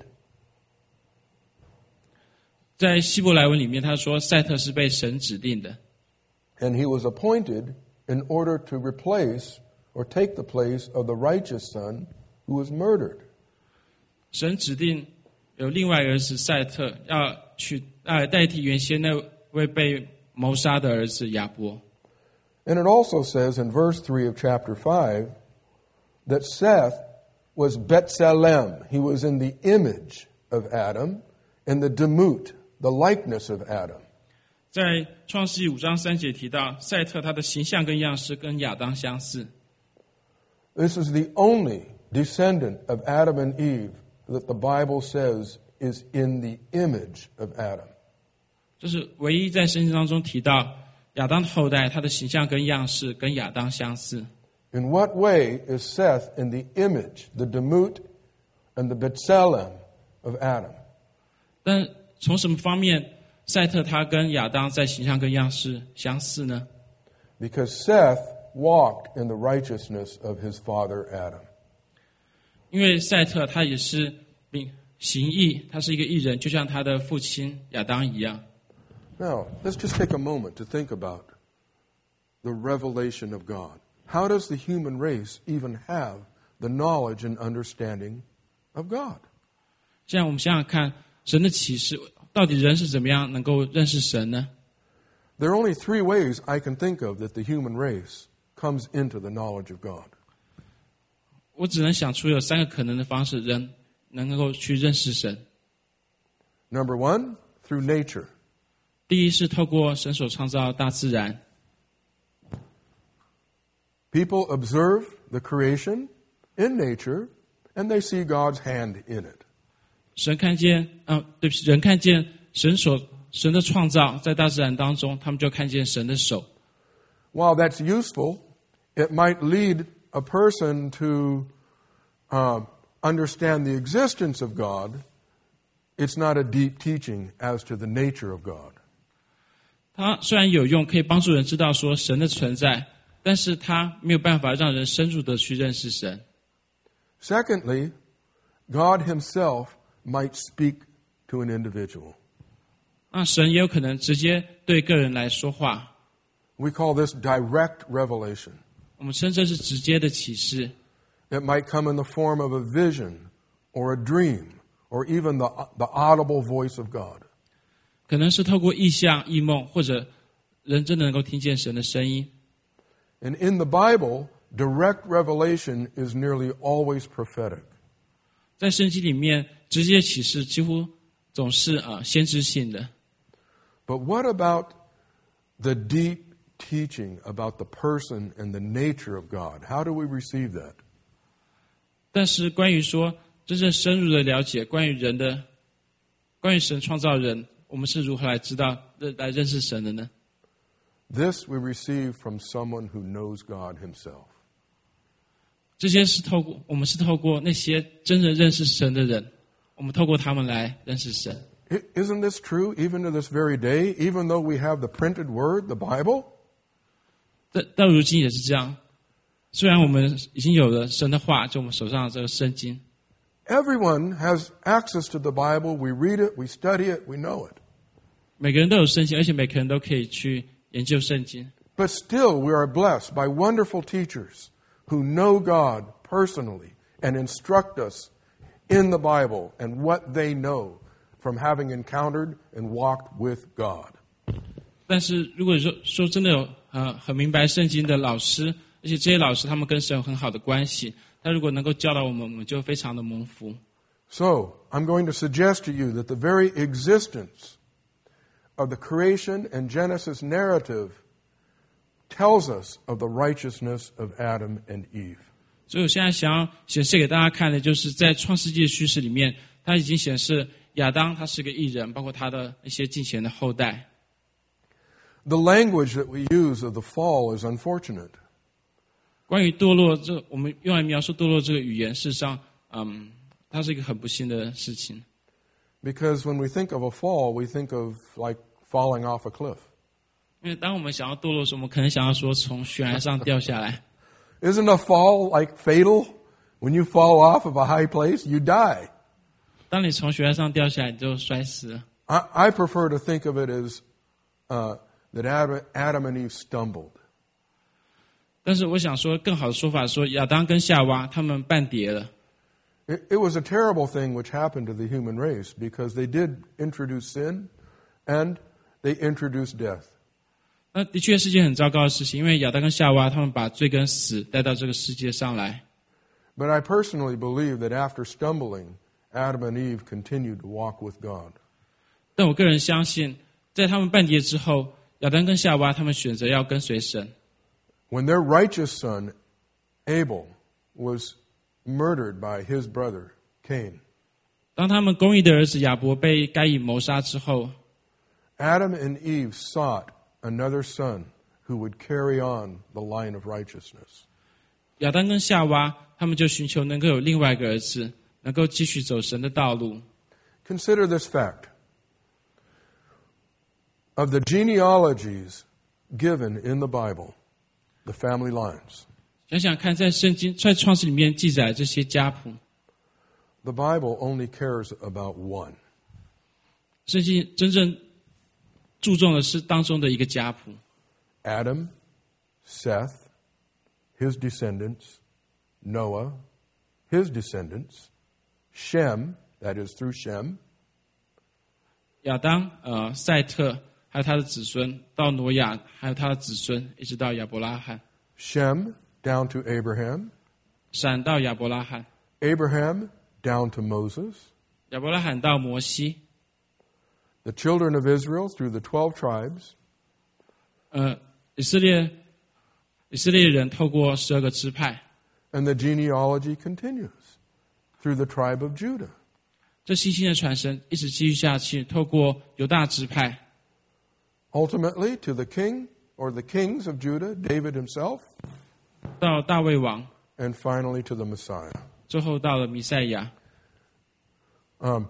Speaker 2: 在希伯来文里面，他说赛特是被神指定的。
Speaker 1: And he was appointed in order to replace or take the place of the righteous son who was murdered.
Speaker 2: 神指定有另外一个儿子赛特要去来代替原先那位被谋杀的儿子亚伯。
Speaker 1: And it also says in verse three of chapter five that Seth was B'Tselem. He was in the image of Adam and the demut, the likeness of Adam.
Speaker 2: 在创世纪五章三节提到，赛特他的形象跟样式跟亚当相似。
Speaker 1: This is the only descendant of Adam and Eve that the Bible says is in the image of Adam.
Speaker 2: 这是唯一在圣经当中提到亚当的后代，他的形象跟样式跟亚当相似。
Speaker 1: In what way is Seth in the image, the demut, and the B'Tselem of Adam?
Speaker 2: 但从什么方面，赛特他跟亚当在形象跟样式相似呢？
Speaker 1: Because Seth walked in the righteousness of his father Adam.
Speaker 2: 因为赛特他也是秉行义，他是一个义人，就像他的父亲亚当一样。
Speaker 1: Now, let's just take a moment to think about the revelation of God. How does the human race even have the knowledge and understanding of God?
Speaker 2: 这样我们想想看，神的启示到底人是怎么样能够认识神呢？
Speaker 1: There are only three ways I can think of that the human race comes into the knowledge of God.
Speaker 2: 我只能想出有三个可能的方式，人能够去认识神。
Speaker 1: Number one, through nature.
Speaker 2: 第一是透过神所创造的大自然，
Speaker 1: People observe the creation in nature, and they see God's hand in it.
Speaker 2: 神看见，啊，对不起，人看见神所神的创造在大自然当中，他们就看见神的手。
Speaker 1: While that's useful, it might lead a person to uh, understand the existence of God. It's not a deep teaching as to the nature of God.
Speaker 2: 它虽然有用，可以帮助人知道说神的存在，但是它没有办法让人深入的去认识神。
Speaker 1: Secondly, God himself might speak to an individual.
Speaker 2: 那神也有可能直接对个人来说话，
Speaker 1: We call this direct revelation.
Speaker 2: 我们称这是直接的启示。
Speaker 1: It might come in the form of a vision or a dream or even the, the audible voice of God.
Speaker 2: 可能是透过异象、异梦，或者人真的能够听见神的声音。
Speaker 1: And in the Bible, direct revelation is nearly always prophetic.
Speaker 2: 在圣经里面，直接启示几乎总是啊、呃、先知性的。
Speaker 1: But what about the deep teaching about the person and the nature of God? How do we receive that?
Speaker 2: 但是关于说真正深入的了解关于人的，关于神创造人，我们是如何来知道、来认识神的呢？
Speaker 1: This we receive from someone who knows God himself.
Speaker 2: 这些是透过我们是透过那些真正认识神的人，我们透过他们来认识神。
Speaker 1: Isn't this true even to this very day, even though we have the printed word, the Bible?
Speaker 2: 到到如今也是这样。虽然我们已经有了神的话，就我们手上的这个圣经。
Speaker 1: Everyone has access to the Bible. We read it, we study it, we know it.
Speaker 2: 每个人都有圣经，而且每个人都可以去研究圣经。
Speaker 1: But still, we are blessed by wonderful teachers who know God personally and instruct us in the Bible and what they know from having encountered and walked with God.
Speaker 2: 但是如果说说真的有呃很明白圣经的老师，而且这些老师他们跟神有很好的关系，他如果能够教导我们，我们就非常的蒙福。
Speaker 1: So, I'm going to suggest to you that the very existence of the creation and Genesis narrative tells us of the righteousness of Adam and Eve.
Speaker 2: 所以我现在想要显示给大家看的，就是在创世纪的叙事里面，它已经显示亚当他是个义人，包括他的一些近前的后代。
Speaker 1: The language that we use of the fall is unfortunate.
Speaker 2: 关于堕落，这我们用来描述堕落这个语言，事实上，嗯，它是一个很不幸的事情。
Speaker 1: Because when we think of a fall, we think of like falling off a cliff.
Speaker 2: 因为当我们想要堕落的时候，我们可能想要说从悬崖上掉下来。
Speaker 1: Isn't a fall like fatal? When you fall off of a high place, you die.
Speaker 2: 当你从悬崖上掉下来，你就摔死了。
Speaker 1: I, I prefer to think of it as uh, that Adam, Adam and Eve stumbled.
Speaker 2: 但是我想说，更好的说法说，亚当跟夏娃他们半跌了。
Speaker 1: It, it was a terrible thing which happened to the human race because they did introduce sin and they introduced death.
Speaker 2: 那的确是件很糟糕的事情，因为亚当跟夏娃他们把罪跟死带到这个世界上来。
Speaker 1: But I personally believe that after stumbling, Adam and Eve continued to walk with God.
Speaker 2: 但我个人相信，在他们半跌之后，亚当跟夏娃他们选择要跟随神。
Speaker 1: When their righteous son, Abel, was murdered by his brother, Cain,
Speaker 2: 当他们公义的儿子亚伯被该隐谋杀之后，
Speaker 1: Adam and Eve sought another son who would carry on the line of righteousness.
Speaker 2: 亚当跟夏娃他们就寻求能够有另外一个儿子，能够继续走神的道路。
Speaker 1: Consider this fact. Of the genealogies given in the Bible, the family lines,
Speaker 2: 想想看，在圣经在创世里面记载这些家谱，
Speaker 1: the Bible only cares about one.
Speaker 2: 圣经真正注重的是当中的一个家谱。
Speaker 1: Adam, Seth, his descendants, Noah, his descendants, Shem, that is through Shem,
Speaker 2: 亚当、呃、赛特，还有他的子孙，到挪亚，还有他的子孙，一直到亚伯拉罕。
Speaker 1: Shem down to Abraham,
Speaker 2: 闪到亚伯拉罕，
Speaker 1: Abraham down to Moses,
Speaker 2: 亚伯拉罕到摩西，
Speaker 1: the children of Israel through the twelve tribes,
Speaker 2: 呃，以色列以色列人透过十二个支派，
Speaker 1: and the genealogy continues through the tribe of Judah.
Speaker 2: 这信心的传承一直继续下去，透过犹大支派，
Speaker 1: Ultimately to the king or the kings of Judah, David himself,
Speaker 2: 到大卫王，
Speaker 1: and finally to the Messiah.
Speaker 2: 最后到了弥赛亚。
Speaker 1: Um,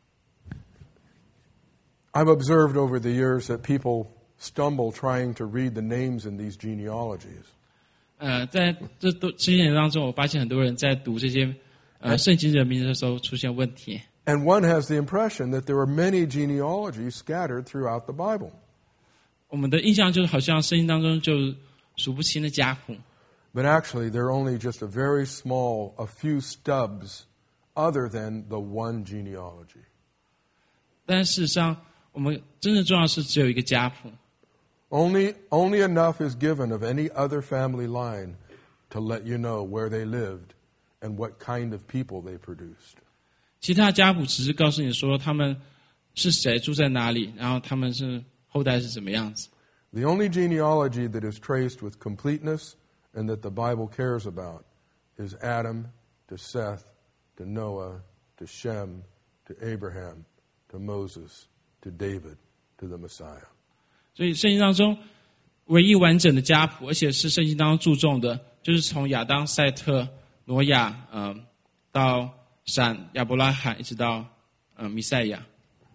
Speaker 1: I've observed over the years that people stumble trying to read the names in these genealogies.
Speaker 2: 呃，在这都这些年当中，我发现很多人在读这些呃圣经人名的时候出现问题。
Speaker 1: And one has the impression that there are many genealogies scattered throughout the Bible.
Speaker 2: 我们的印象就是好像圣经当中就数不清的家谱，
Speaker 1: But actually, they're only just a very small, a few stubs other than the one genealogy.
Speaker 2: 但事实上，我们真正重要的是只有一个家谱。
Speaker 1: Only, only enough is given of any other family line to let you know where they lived and what kind of people they produced.
Speaker 2: 其他家谱只是告诉你说他们是谁，住在哪里，然后他们是后代是怎么样子。
Speaker 1: The only genealogy that is traced with completeness and that the Bible cares about is Adam to Seth to Noah to Shem to Abraham to Moses to David to the Messiah.
Speaker 2: 所以圣经当中唯一完整的家谱，而且是圣经当中注重的，就是从亚当、赛特、挪亚，呃，到闪、亚伯拉罕，一直到呃弥赛亚。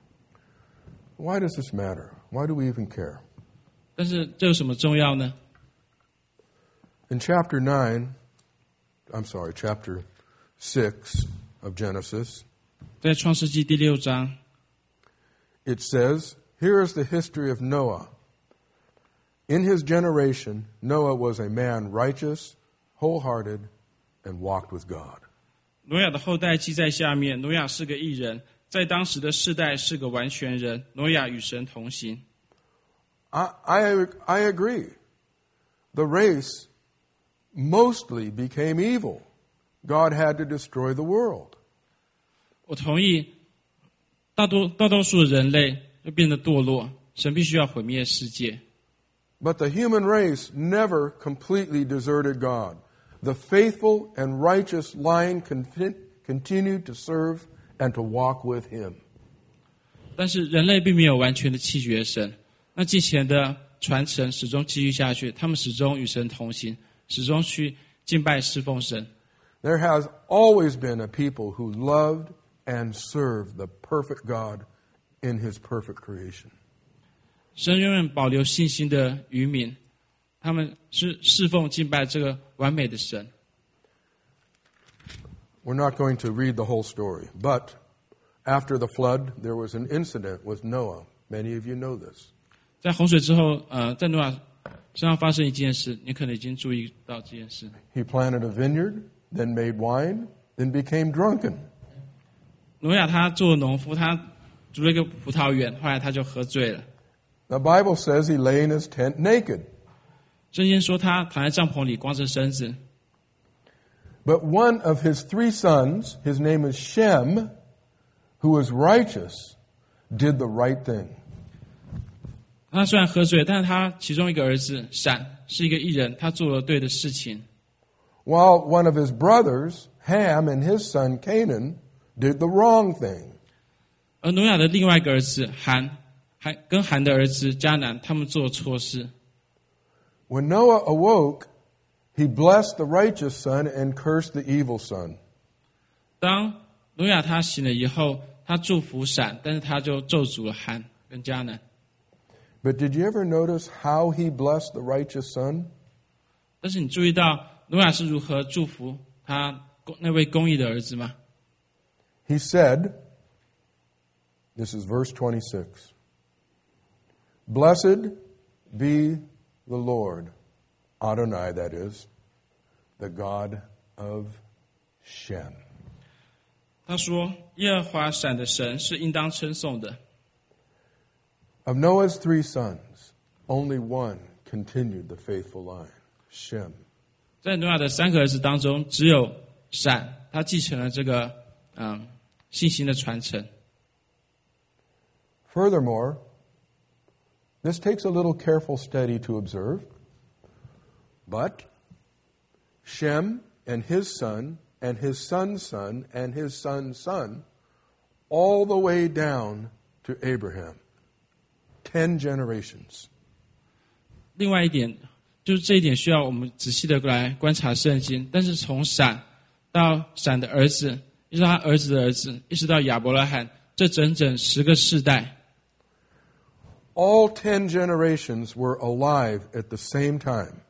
Speaker 1: Why does this matter? Why do we even care?
Speaker 2: 但是这有什么重要呢？
Speaker 1: In chapter nine, I'm sorry, chapter six of Genesis,
Speaker 2: 在创世纪第六章
Speaker 1: it says, here is the history of Noah. In his generation, Noah was a man righteous, wholehearted, and walked with God.
Speaker 2: 挪亚的后代记在下面。挪亚是个义人，在当时的世代是个完全人。挪亚与神同行。
Speaker 1: I, I, I agree. The race mostly became evil. God had to destroy the world.
Speaker 2: 我同意，大多大多数的人类就变得堕落，神必须要毁灭世界。
Speaker 1: But the human race never completely deserted God. The faithful and righteous line continued to serve and to walk with him.
Speaker 2: 但是人类并没有完全的弃绝神，那继前的传承始终继续下去，他们始终与神同行，始终去敬拜侍奉神。
Speaker 1: There has always been a people who loved and served the perfect God in his perfect creation.
Speaker 2: 神永远保留信心的渔民，他们是侍奉敬拜这个完美的神。
Speaker 1: We're not going to read the whole story, but after the flood, there was an incident with Noah. Many of you know this.
Speaker 2: 在洪水之后，呃，在挪亚身上发生一件事，你可能已经注意到这件事。
Speaker 1: He planted a vineyard, then made wine, then became drunken.
Speaker 2: 挪亚他做农夫，他筑了一个葡萄园，后来他就喝醉了。
Speaker 1: The Bible says he lay in his tent naked.
Speaker 2: 圣经说他躺在帐篷里，光着身子。
Speaker 1: But one of his three sons, his name is Shem, who was righteous, did the right thing.
Speaker 2: 他虽然喝醉，但是他其中一个儿子闪是一个义人，他做了对的事情。
Speaker 1: While one of his brothers, Ham, and his son Canaan, did the wrong thing.
Speaker 2: 而挪亚的另外一个儿子含，还跟含的儿子迦南，他们做错事。
Speaker 1: When Noah awoke, he blessed the righteous son and cursed the evil son.
Speaker 2: 当挪亚他醒了以后，他祝福闪，但是他就咒诅了含跟迦南。
Speaker 1: But did you ever notice how he blessed the righteous son?
Speaker 2: 但是你注意到挪亚是如何祝福他那位公义的儿子吗？
Speaker 1: He said, this is verse twenty-six, Blessed be the Lord, Adonai, that is, the God of Shem.
Speaker 2: 他说：“耶和华闪的神是应当称颂的。”
Speaker 1: Of Noah's three sons, only one continued the faithful line, Shem.
Speaker 2: 在挪亚的三个儿子当中，只有闪，他继承了这个嗯信心的传承。
Speaker 1: Furthermore, this takes a little careful study to observe, but Shem and his son and his son's son and his son's son, all the way down to Abraham. Ten generations.
Speaker 2: 另外一点，就是这一点需要我们仔细的来观察圣经。但是从闪到闪的儿子，一直到他儿子的儿子，一直到亚伯拉罕，这整整十个世代。
Speaker 1: All ten generations were alive at the same time.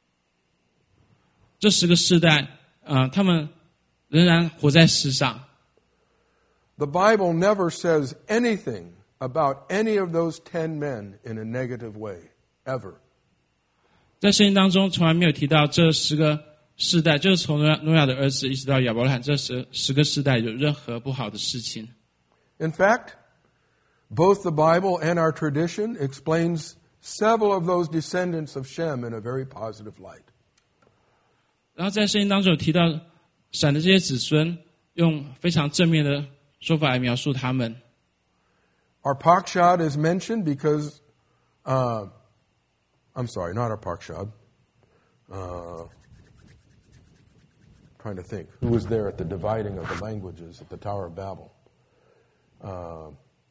Speaker 2: 这十个世代，呃，他们仍然活在世上。
Speaker 1: The Bible never says anything about any of those ten men in a negative way, ever.
Speaker 2: 在圣经当中从来没有提到这十个世代，就是从挪亚挪亚的儿子一直到亚伯拉罕这十十个世代有任何不好的事情。
Speaker 1: In fact, both the Bible and our tradition explains several of those descendants of Shem in a very positive light.
Speaker 2: 然后在圣经当中有提到闪的这些子孙，用非常正面的说法来描述他们。
Speaker 1: Arpachshad is mentioned because, uh, I'm sorry, not Arpachshad. Uh, trying to think. Who was there at the dividing of the languages at the Tower of Babel? Uh,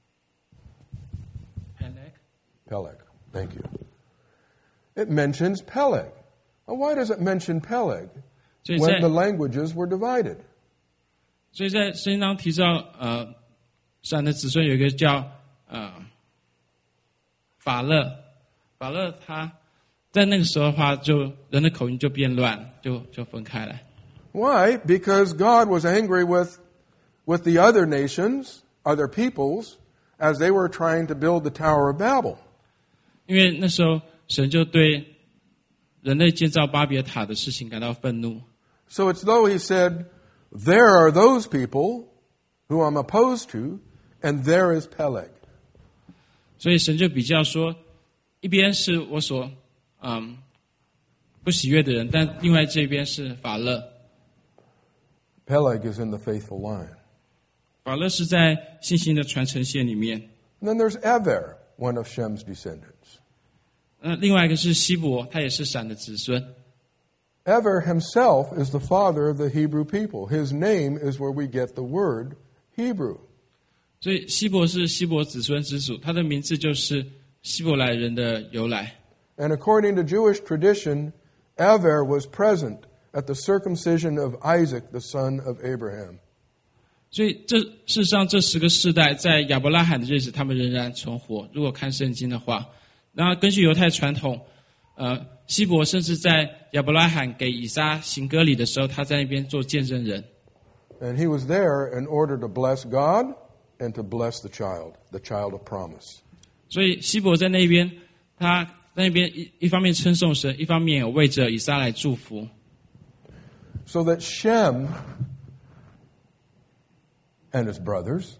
Speaker 2: Peleg.
Speaker 1: Peleg. Thank you. It mentions Peleg. Now, why does it mention Peleg when the languages were divided?
Speaker 2: 所以在圣经当中提到，呃，闪的子孙有一个叫呃法勒，法勒他在那个时候的话，就人的口音就变乱，就就分开来。
Speaker 1: Why? Because God was angry with with the other nations, other peoples, as they were trying to build the Tower of Babel.
Speaker 2: 因为那时候神就对人类建造巴别塔的事情感到愤怒。
Speaker 1: So it's though he said, there are those people who I'm opposed to, and there is Peleg.
Speaker 2: 所以神就比较说，一边是我所嗯不喜悦的人，但另外这边是法勒。
Speaker 1: Peleg is in the faithful line.
Speaker 2: 法勒是在信心的传承线里面。
Speaker 1: And then there's Eber, one of Shem's descendants.
Speaker 2: 那另外一个是希伯，他也是闪的子孙。
Speaker 1: Eber himself is the father of the Hebrew people. His name is where we get the word Hebrew.
Speaker 2: 所以希伯是希伯子孙之祖，他的名字就是希伯来人的由来。
Speaker 1: And according to Jewish tradition, Eber was present at the circumcision of Isaac, the son of Abraham.
Speaker 2: 所以这事实上这十个世代在亚伯拉罕的日子，他们仍然存活。如果看圣经的话，然后根据犹太传统，呃，希伯甚至在亚伯拉罕给以撒行割礼的时候，他在那边做见证人。
Speaker 1: And he was there in order to bless God and to bless the child, the child of promise.
Speaker 2: 所以希伯在那边，他在那边一一方面称颂神，一方面有为着以撒来祝福。
Speaker 1: So that Shem and his brothers,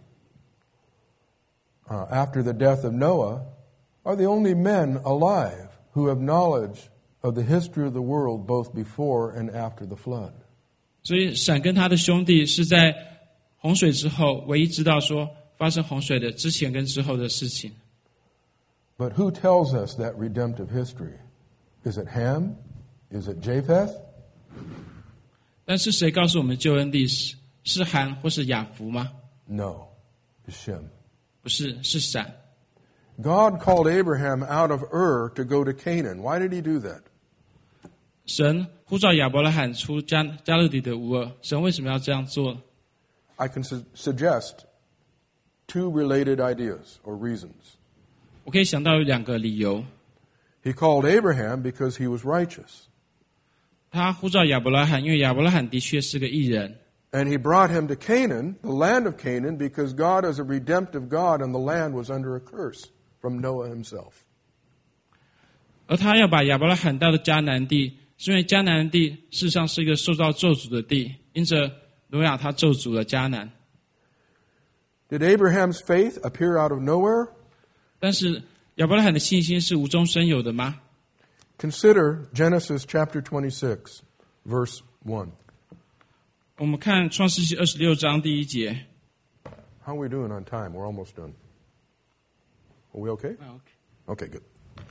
Speaker 1: uh, after the death of Noah, are the only men alive who have knowledge of the history of the world both before and after the flood.
Speaker 2: 所以闪跟他的兄弟是在洪水之后唯一知道说发生洪水的之前跟之后的事情。
Speaker 1: But who tells us that redemptive history? Is it Ham? Is it Japheth?
Speaker 2: 但是谁告诉我们救恩历史？是含或是雅弗吗？
Speaker 1: No, it's Shem.
Speaker 2: 不是，是闪。
Speaker 1: God called Abraham out of Ur to go to Canaan. Why did he do that?
Speaker 2: 神呼召亚伯拉罕出加加勒底的乌尔，神为什么要这样做？
Speaker 1: I can su- suggest two related ideas or reasons.
Speaker 2: 我可以想到有两个理由。
Speaker 1: He called Abraham because he was righteous.
Speaker 2: 他呼召亚伯拉罕，因为亚伯拉罕的确是个义人。
Speaker 1: And he brought him to Canaan, the land of Canaan, because God is a redemptive God and the land was under a curse from Noah himself.
Speaker 2: 而他要把亚伯拉罕带到迦南地，是因为迦南地事实上是一个受到咒诅的地，因着挪亚他咒诅了迦南。
Speaker 1: Did Abraham's faith appear out of nowhere?
Speaker 2: 但是亚伯拉罕的信心是无中生有的吗？
Speaker 1: Consider Genesis chapter twenty-six, verse one.
Speaker 2: 我们看创世纪二十六章第一节。
Speaker 1: How are we doing on time? We're almost done. Are we okay? Okay, good.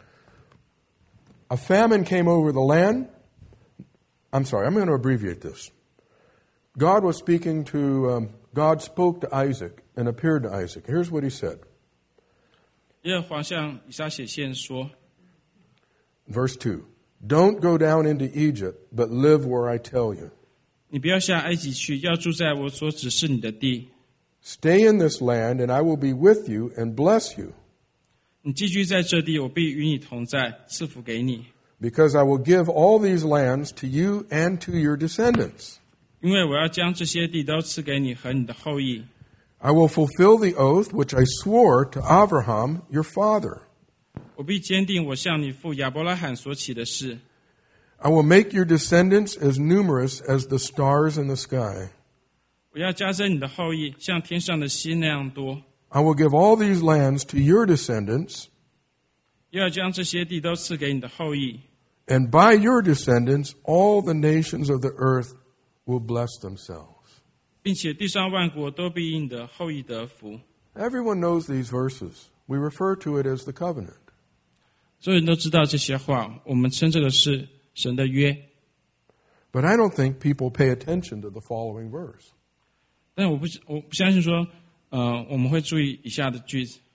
Speaker 1: A famine came over the land. I'm sorry, I'm going to abbreviate this. God was speaking to, um, God spoke to Isaac and appeared to Isaac. Here's what he said.
Speaker 2: 耶和华向以撒显现说
Speaker 1: Verse two. Don't go down into Egypt, but live where I tell you.
Speaker 2: 你不要下埃及去，要住在我所指示你的地。
Speaker 1: Stay in this land, and I will be with you and bless you.
Speaker 2: 你寄居在这地，我必与你同在，赐福给你。
Speaker 1: Because I will give all these lands to you and to your descendants.
Speaker 2: 因为我要将这些地都赐给你和你的后裔。
Speaker 1: I will fulfill the oath which I swore to Abraham, your father.
Speaker 2: 我必坚定我向你父亚伯拉罕所起的事。
Speaker 1: I will make your descendants as numerous as the stars in the sky.
Speaker 2: 我要加增你的后裔，像天上的星那样多。
Speaker 1: I will give all these lands to your descendants,
Speaker 2: 又要将这些地都赐给你的后裔，
Speaker 1: and by your descendants all the nations of the earth will bless themselves.
Speaker 2: 并且地上万国都必因你的后裔得福。
Speaker 1: Everyone knows these verses. We refer to it as the covenant.
Speaker 2: 所有人都知道这些话，我们称这个是神的约。
Speaker 1: But I don't think people pay attention to the following verse.
Speaker 2: 但我不我不相信说，呃，我们会注意以下的句子。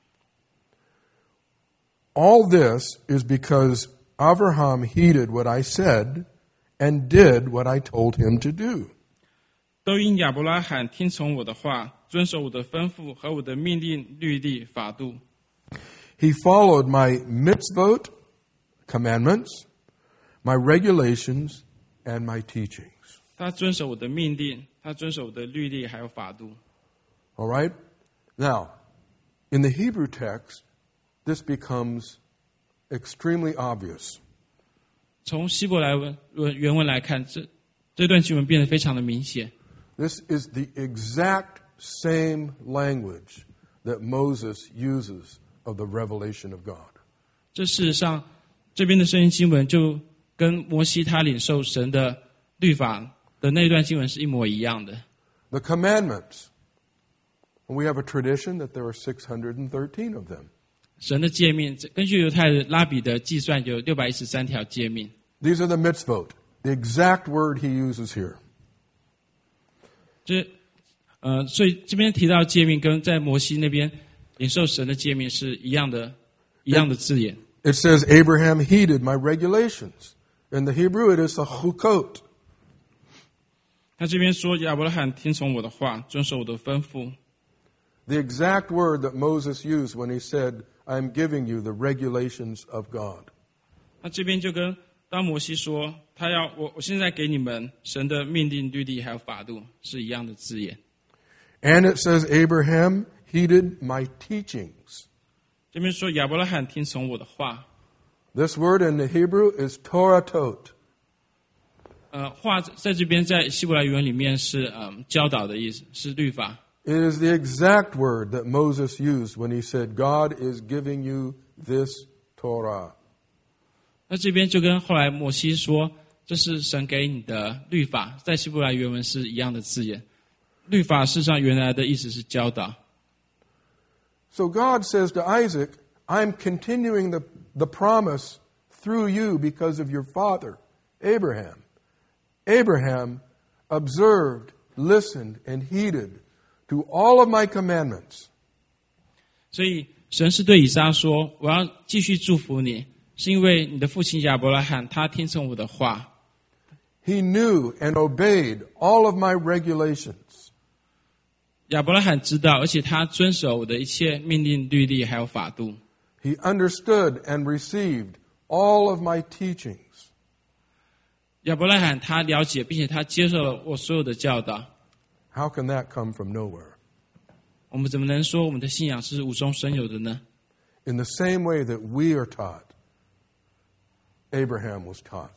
Speaker 1: All this is because Abraham heeded what I said and did what I told him to do.
Speaker 2: 都因亚伯拉罕听从我的话，遵守我的吩咐和我的命令、律例、法度。
Speaker 1: He followed my mitzvot, commandments, my regulations, and my teachings.
Speaker 2: 他遵守我的命令，他遵守我的律例还有法度。
Speaker 1: All right? Now, in the Hebrew text, this becomes extremely obvious.
Speaker 2: 从希伯来文原文来看，这这段经文变得非常的明显。
Speaker 1: This is the exact same language that Moses uses of the revelation of God.
Speaker 2: 这事实上，这边的圣经经文就跟摩西他领受神的律法的那段经文是一模一样的。
Speaker 1: The commandments. We have a tradition that there are six hundred thirteen of them.
Speaker 2: 神的诫命，根据犹太拉比的计算，有六百一十三条诫命。
Speaker 1: These are the mitzvot, the exact word he uses here.
Speaker 2: 这呃，所以这边提到诫命，跟在摩西那边领受神的诫命是一样的，一样的字眼。
Speaker 1: It says Abraham heeded my regulations. In the Hebrew, it is the chukot.
Speaker 2: 他这边说亚伯拉罕听从我的话，遵守我的吩咐。
Speaker 1: The exact word that Moses used when he said, I am giving you the regulations of God.
Speaker 2: 那这边就跟当摩西说他要我，我现在给你们神的命令、律例还有法度是一样的字眼。
Speaker 1: And it says Abraham heeded my teachings.
Speaker 2: 这边说亚伯拉罕听从我的话，
Speaker 1: This word in the Hebrew is Torah tot.
Speaker 2: 呃，话在这边在希伯来语文里面是嗯教导的意思，是律法。
Speaker 1: It is the exact word that Moses used when he said, God is giving you this Torah.
Speaker 2: 那这边就跟后来摩西说，这是神给你的律法，在希伯来原文是一样的字眼。律法事实上原来的意思是教导。
Speaker 1: So God says to Isaac, I'm continuing the, the promise through you because of your father, Abraham. Abraham observed, listened, and heeded to all of my commandments.
Speaker 2: 所以神是对以撒说，我要继续祝福你，是因为你的父亲亚伯拉罕他听从我的话。
Speaker 1: He knew and obeyed all of my regulations.
Speaker 2: 亚伯拉罕知道，而且他遵守我的一切命令、律例还有法度。
Speaker 1: He understood and received all of my teachings.
Speaker 2: 亚伯拉罕他了解，并且他接受了我所有的教导。
Speaker 1: How can that come from nowhere?
Speaker 2: 我们怎么能说我们的信仰是无中生有的呢？
Speaker 1: In the same way that we are taught, Abraham was taught.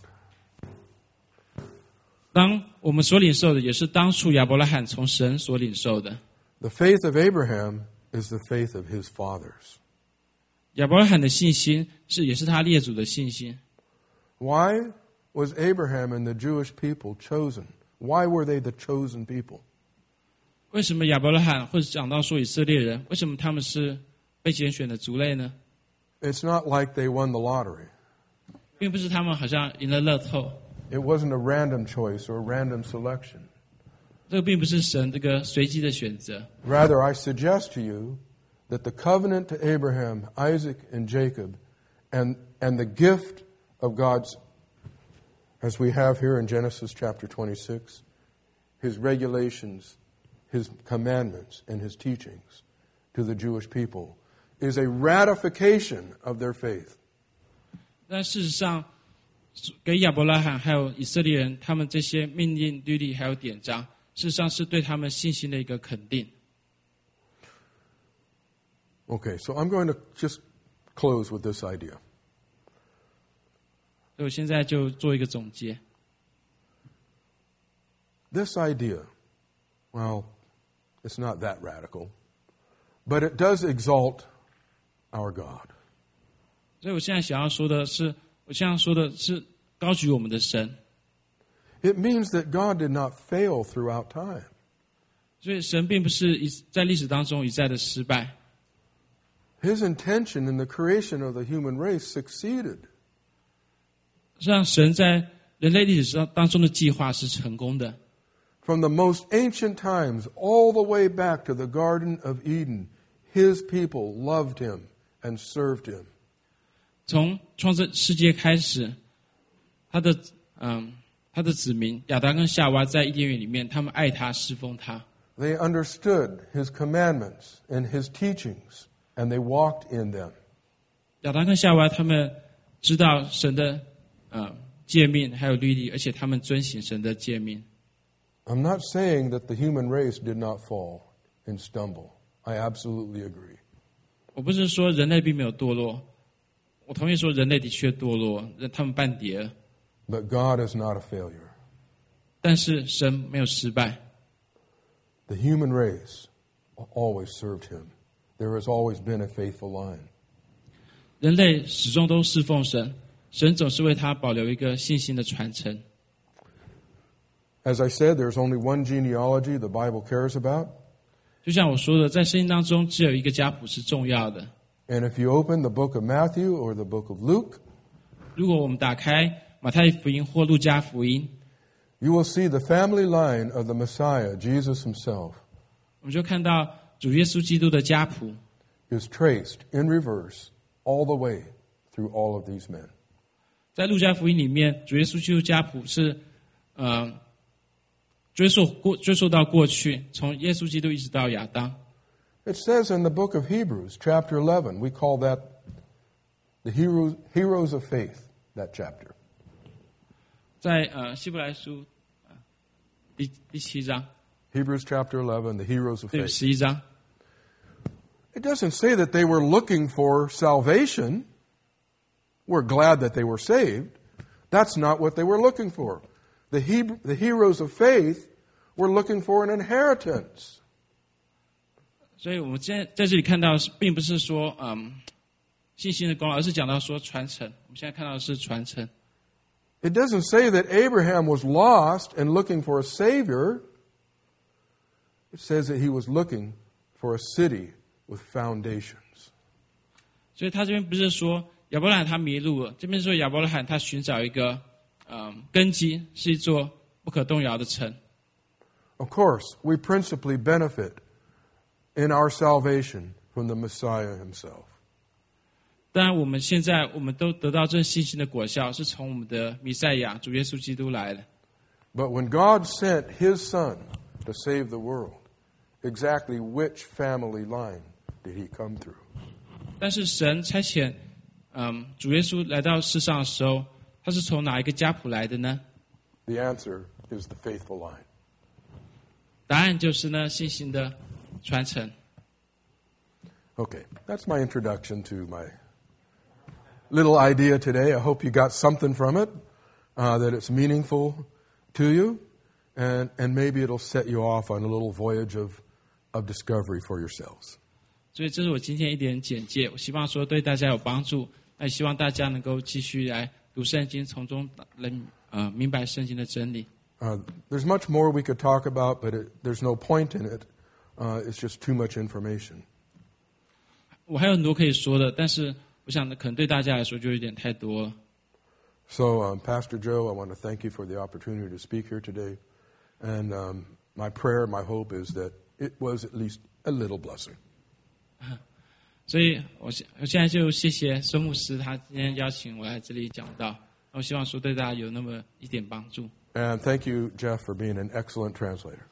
Speaker 2: 当我们所领受的，也是当初亚伯拉罕从神所领受的。
Speaker 1: The faith of Abraham is the faith of his fathers.
Speaker 2: 亚伯拉罕的信心是，也是他列祖的信心。
Speaker 1: Why was Abraham and the Jewish people chosen? Why were they the chosen people?
Speaker 2: 为什么亚伯拉罕会讲到说以色列人，为什么他们是被拣选的族类呢？
Speaker 1: It's not like they won the lottery.
Speaker 2: 并不是他们好像赢了乐透，
Speaker 1: It wasn't a random choice or a random selection.
Speaker 2: 这个并不是神这个随机的选择。
Speaker 1: Rather, I suggest to you that the covenant to Abraham, Isaac, and Jacob, and, and the gift of God's, as we have here in Genesis chapter twenty-six, his regulations, his commandments, and his teachings to the Jewish people is a ratification of their faith.
Speaker 2: 但事实上，给亚伯拉罕还有以色列人，他们这些命令、律例还有典章，事实上是对他们信心的一个肯定。
Speaker 1: Okay, so I'm going to just close with this idea.
Speaker 2: 所以我现在就做一个总结。
Speaker 1: This idea, well, it's not that radical, but it does exalt our God.
Speaker 2: 所以我现在想要说的是，我现在说的是高举我们的神。
Speaker 1: It means that God did not fail throughout time.
Speaker 2: 所以神并不是一在历史当中一再的失败。
Speaker 1: His intention in the creation of the human race succeeded.
Speaker 2: 实际上，神在人类历史上当中的计划是成功的。
Speaker 1: From the most ancient times, all the way back to the Garden of Eden, His people loved Him and served Him.
Speaker 2: 从创造世界开始，他的嗯，他的子民亚当跟夏娃在伊甸园里面，他们爱他，侍奉他。
Speaker 1: They understood His commandments and His teachings, and they walked in them.
Speaker 2: 亚当跟夏娃他们知道神的呃诫命还有律例，而且他们遵行神的诫命。
Speaker 1: I'm not saying that the human race did not fall and stumble. I absolutely agree.
Speaker 2: 我不是说人类并没有堕落，我同意说人类的确堕落，他们半跌了。
Speaker 1: But God is not a failure.
Speaker 2: 但是神没有失败。
Speaker 1: The human race always served Him. There has always been a faithful line.
Speaker 2: 人类始终都侍奉神，神总是为他保留一个信心的传承。
Speaker 1: As I said, there's only one genealogy the Bible cares about.
Speaker 2: 就像我说的，在圣经当中只有一个家谱是重要的。
Speaker 1: And if you open the book of Matthew or the book of Luke,
Speaker 2: 如果我们打开马太福音或路加福音，
Speaker 1: you will see the family line of the Messiah, Jesus Himself,
Speaker 2: 我们就看到主耶稣基督的家谱
Speaker 1: is traced in reverse all the way through all of these men.
Speaker 2: 在路加福音里面，主耶稣基督家谱是呃追溯过追溯到过去，从耶稣基督一直到亚当。
Speaker 1: It says in the book of Hebrews, chapter eleven, we call that the heroes, heroes of faith, that chapter.
Speaker 2: 在呃希伯来书、呃、第第七章
Speaker 1: Hebrews chapter eleven, the heroes of
Speaker 2: 对
Speaker 1: faith.
Speaker 2: 十一章，
Speaker 1: It doesn't say that they were looking for salvation. We're glad that they were saved. That's not what they were looking for. The, Hebrew, the heroes of faith were looking for an inheritance.
Speaker 2: 所以我们现在在这里看到，并不是说嗯信心的功劳，而是讲到说传承。我们现在看到的是传承。
Speaker 1: It doesn't say that Abraham was lost and looking for a savior. It says that he was looking for a city with foundations.
Speaker 2: 所以他这边不是说亚伯拉罕他迷路了，这边说亚伯拉罕他寻找一个嗯根基，是一座不可动摇的城。
Speaker 1: Of course, we principally benefit in our salvation from the Messiah himself.
Speaker 2: 当然，我们现在我们都得到这信心的果效，是从我们的弥赛亚主耶稣基督来的。
Speaker 1: But when God sent His Son to save the world, exactly which family line did He come through?
Speaker 2: 但是神差遣嗯主耶稣来到世上的时候，他是从哪一个家谱来的呢？
Speaker 1: The answer is the faithful line.
Speaker 2: 答案就是呢信心的传承。
Speaker 1: Okay, that's my introduction to my little idea today. I hope you got something from it, uh, that it's meaningful to you, and, and maybe it'll set you off on a little voyage of, of discovery for yourselves.
Speaker 2: 所以这是我今天一点简介，我希望说对大家有帮助，那也希望大家能够继续来读圣经，从中来呃明白圣经的真理。
Speaker 1: Uh, there's much more we could talk about, but it, there's no point in it. Uh, it's just too much information.
Speaker 2: 我还有很多可以说的，但是我想可能对大家来说就有点太多了。
Speaker 1: So, um, Pastor Joe, I want to thank you for the opportunity to speak here today. And um, my prayer, my hope is that it was at least a little blessing.
Speaker 2: 所以我现我现在就谢谢孙牧师，他今天邀請我來這裡講道，我希望說對大家有那麼一點幫助。
Speaker 1: And thank you, Jeff, for being an excellent translator.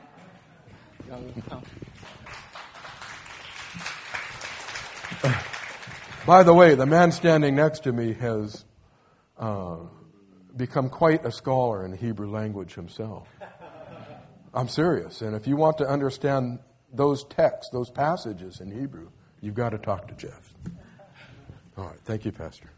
Speaker 1: By the way, the man standing next to me has uh, become quite a scholar in the Hebrew language himself. I'm serious. And if you want to understand those texts, those passages in Hebrew, you've got to talk to Jeff. All right. Thank you, Pastor.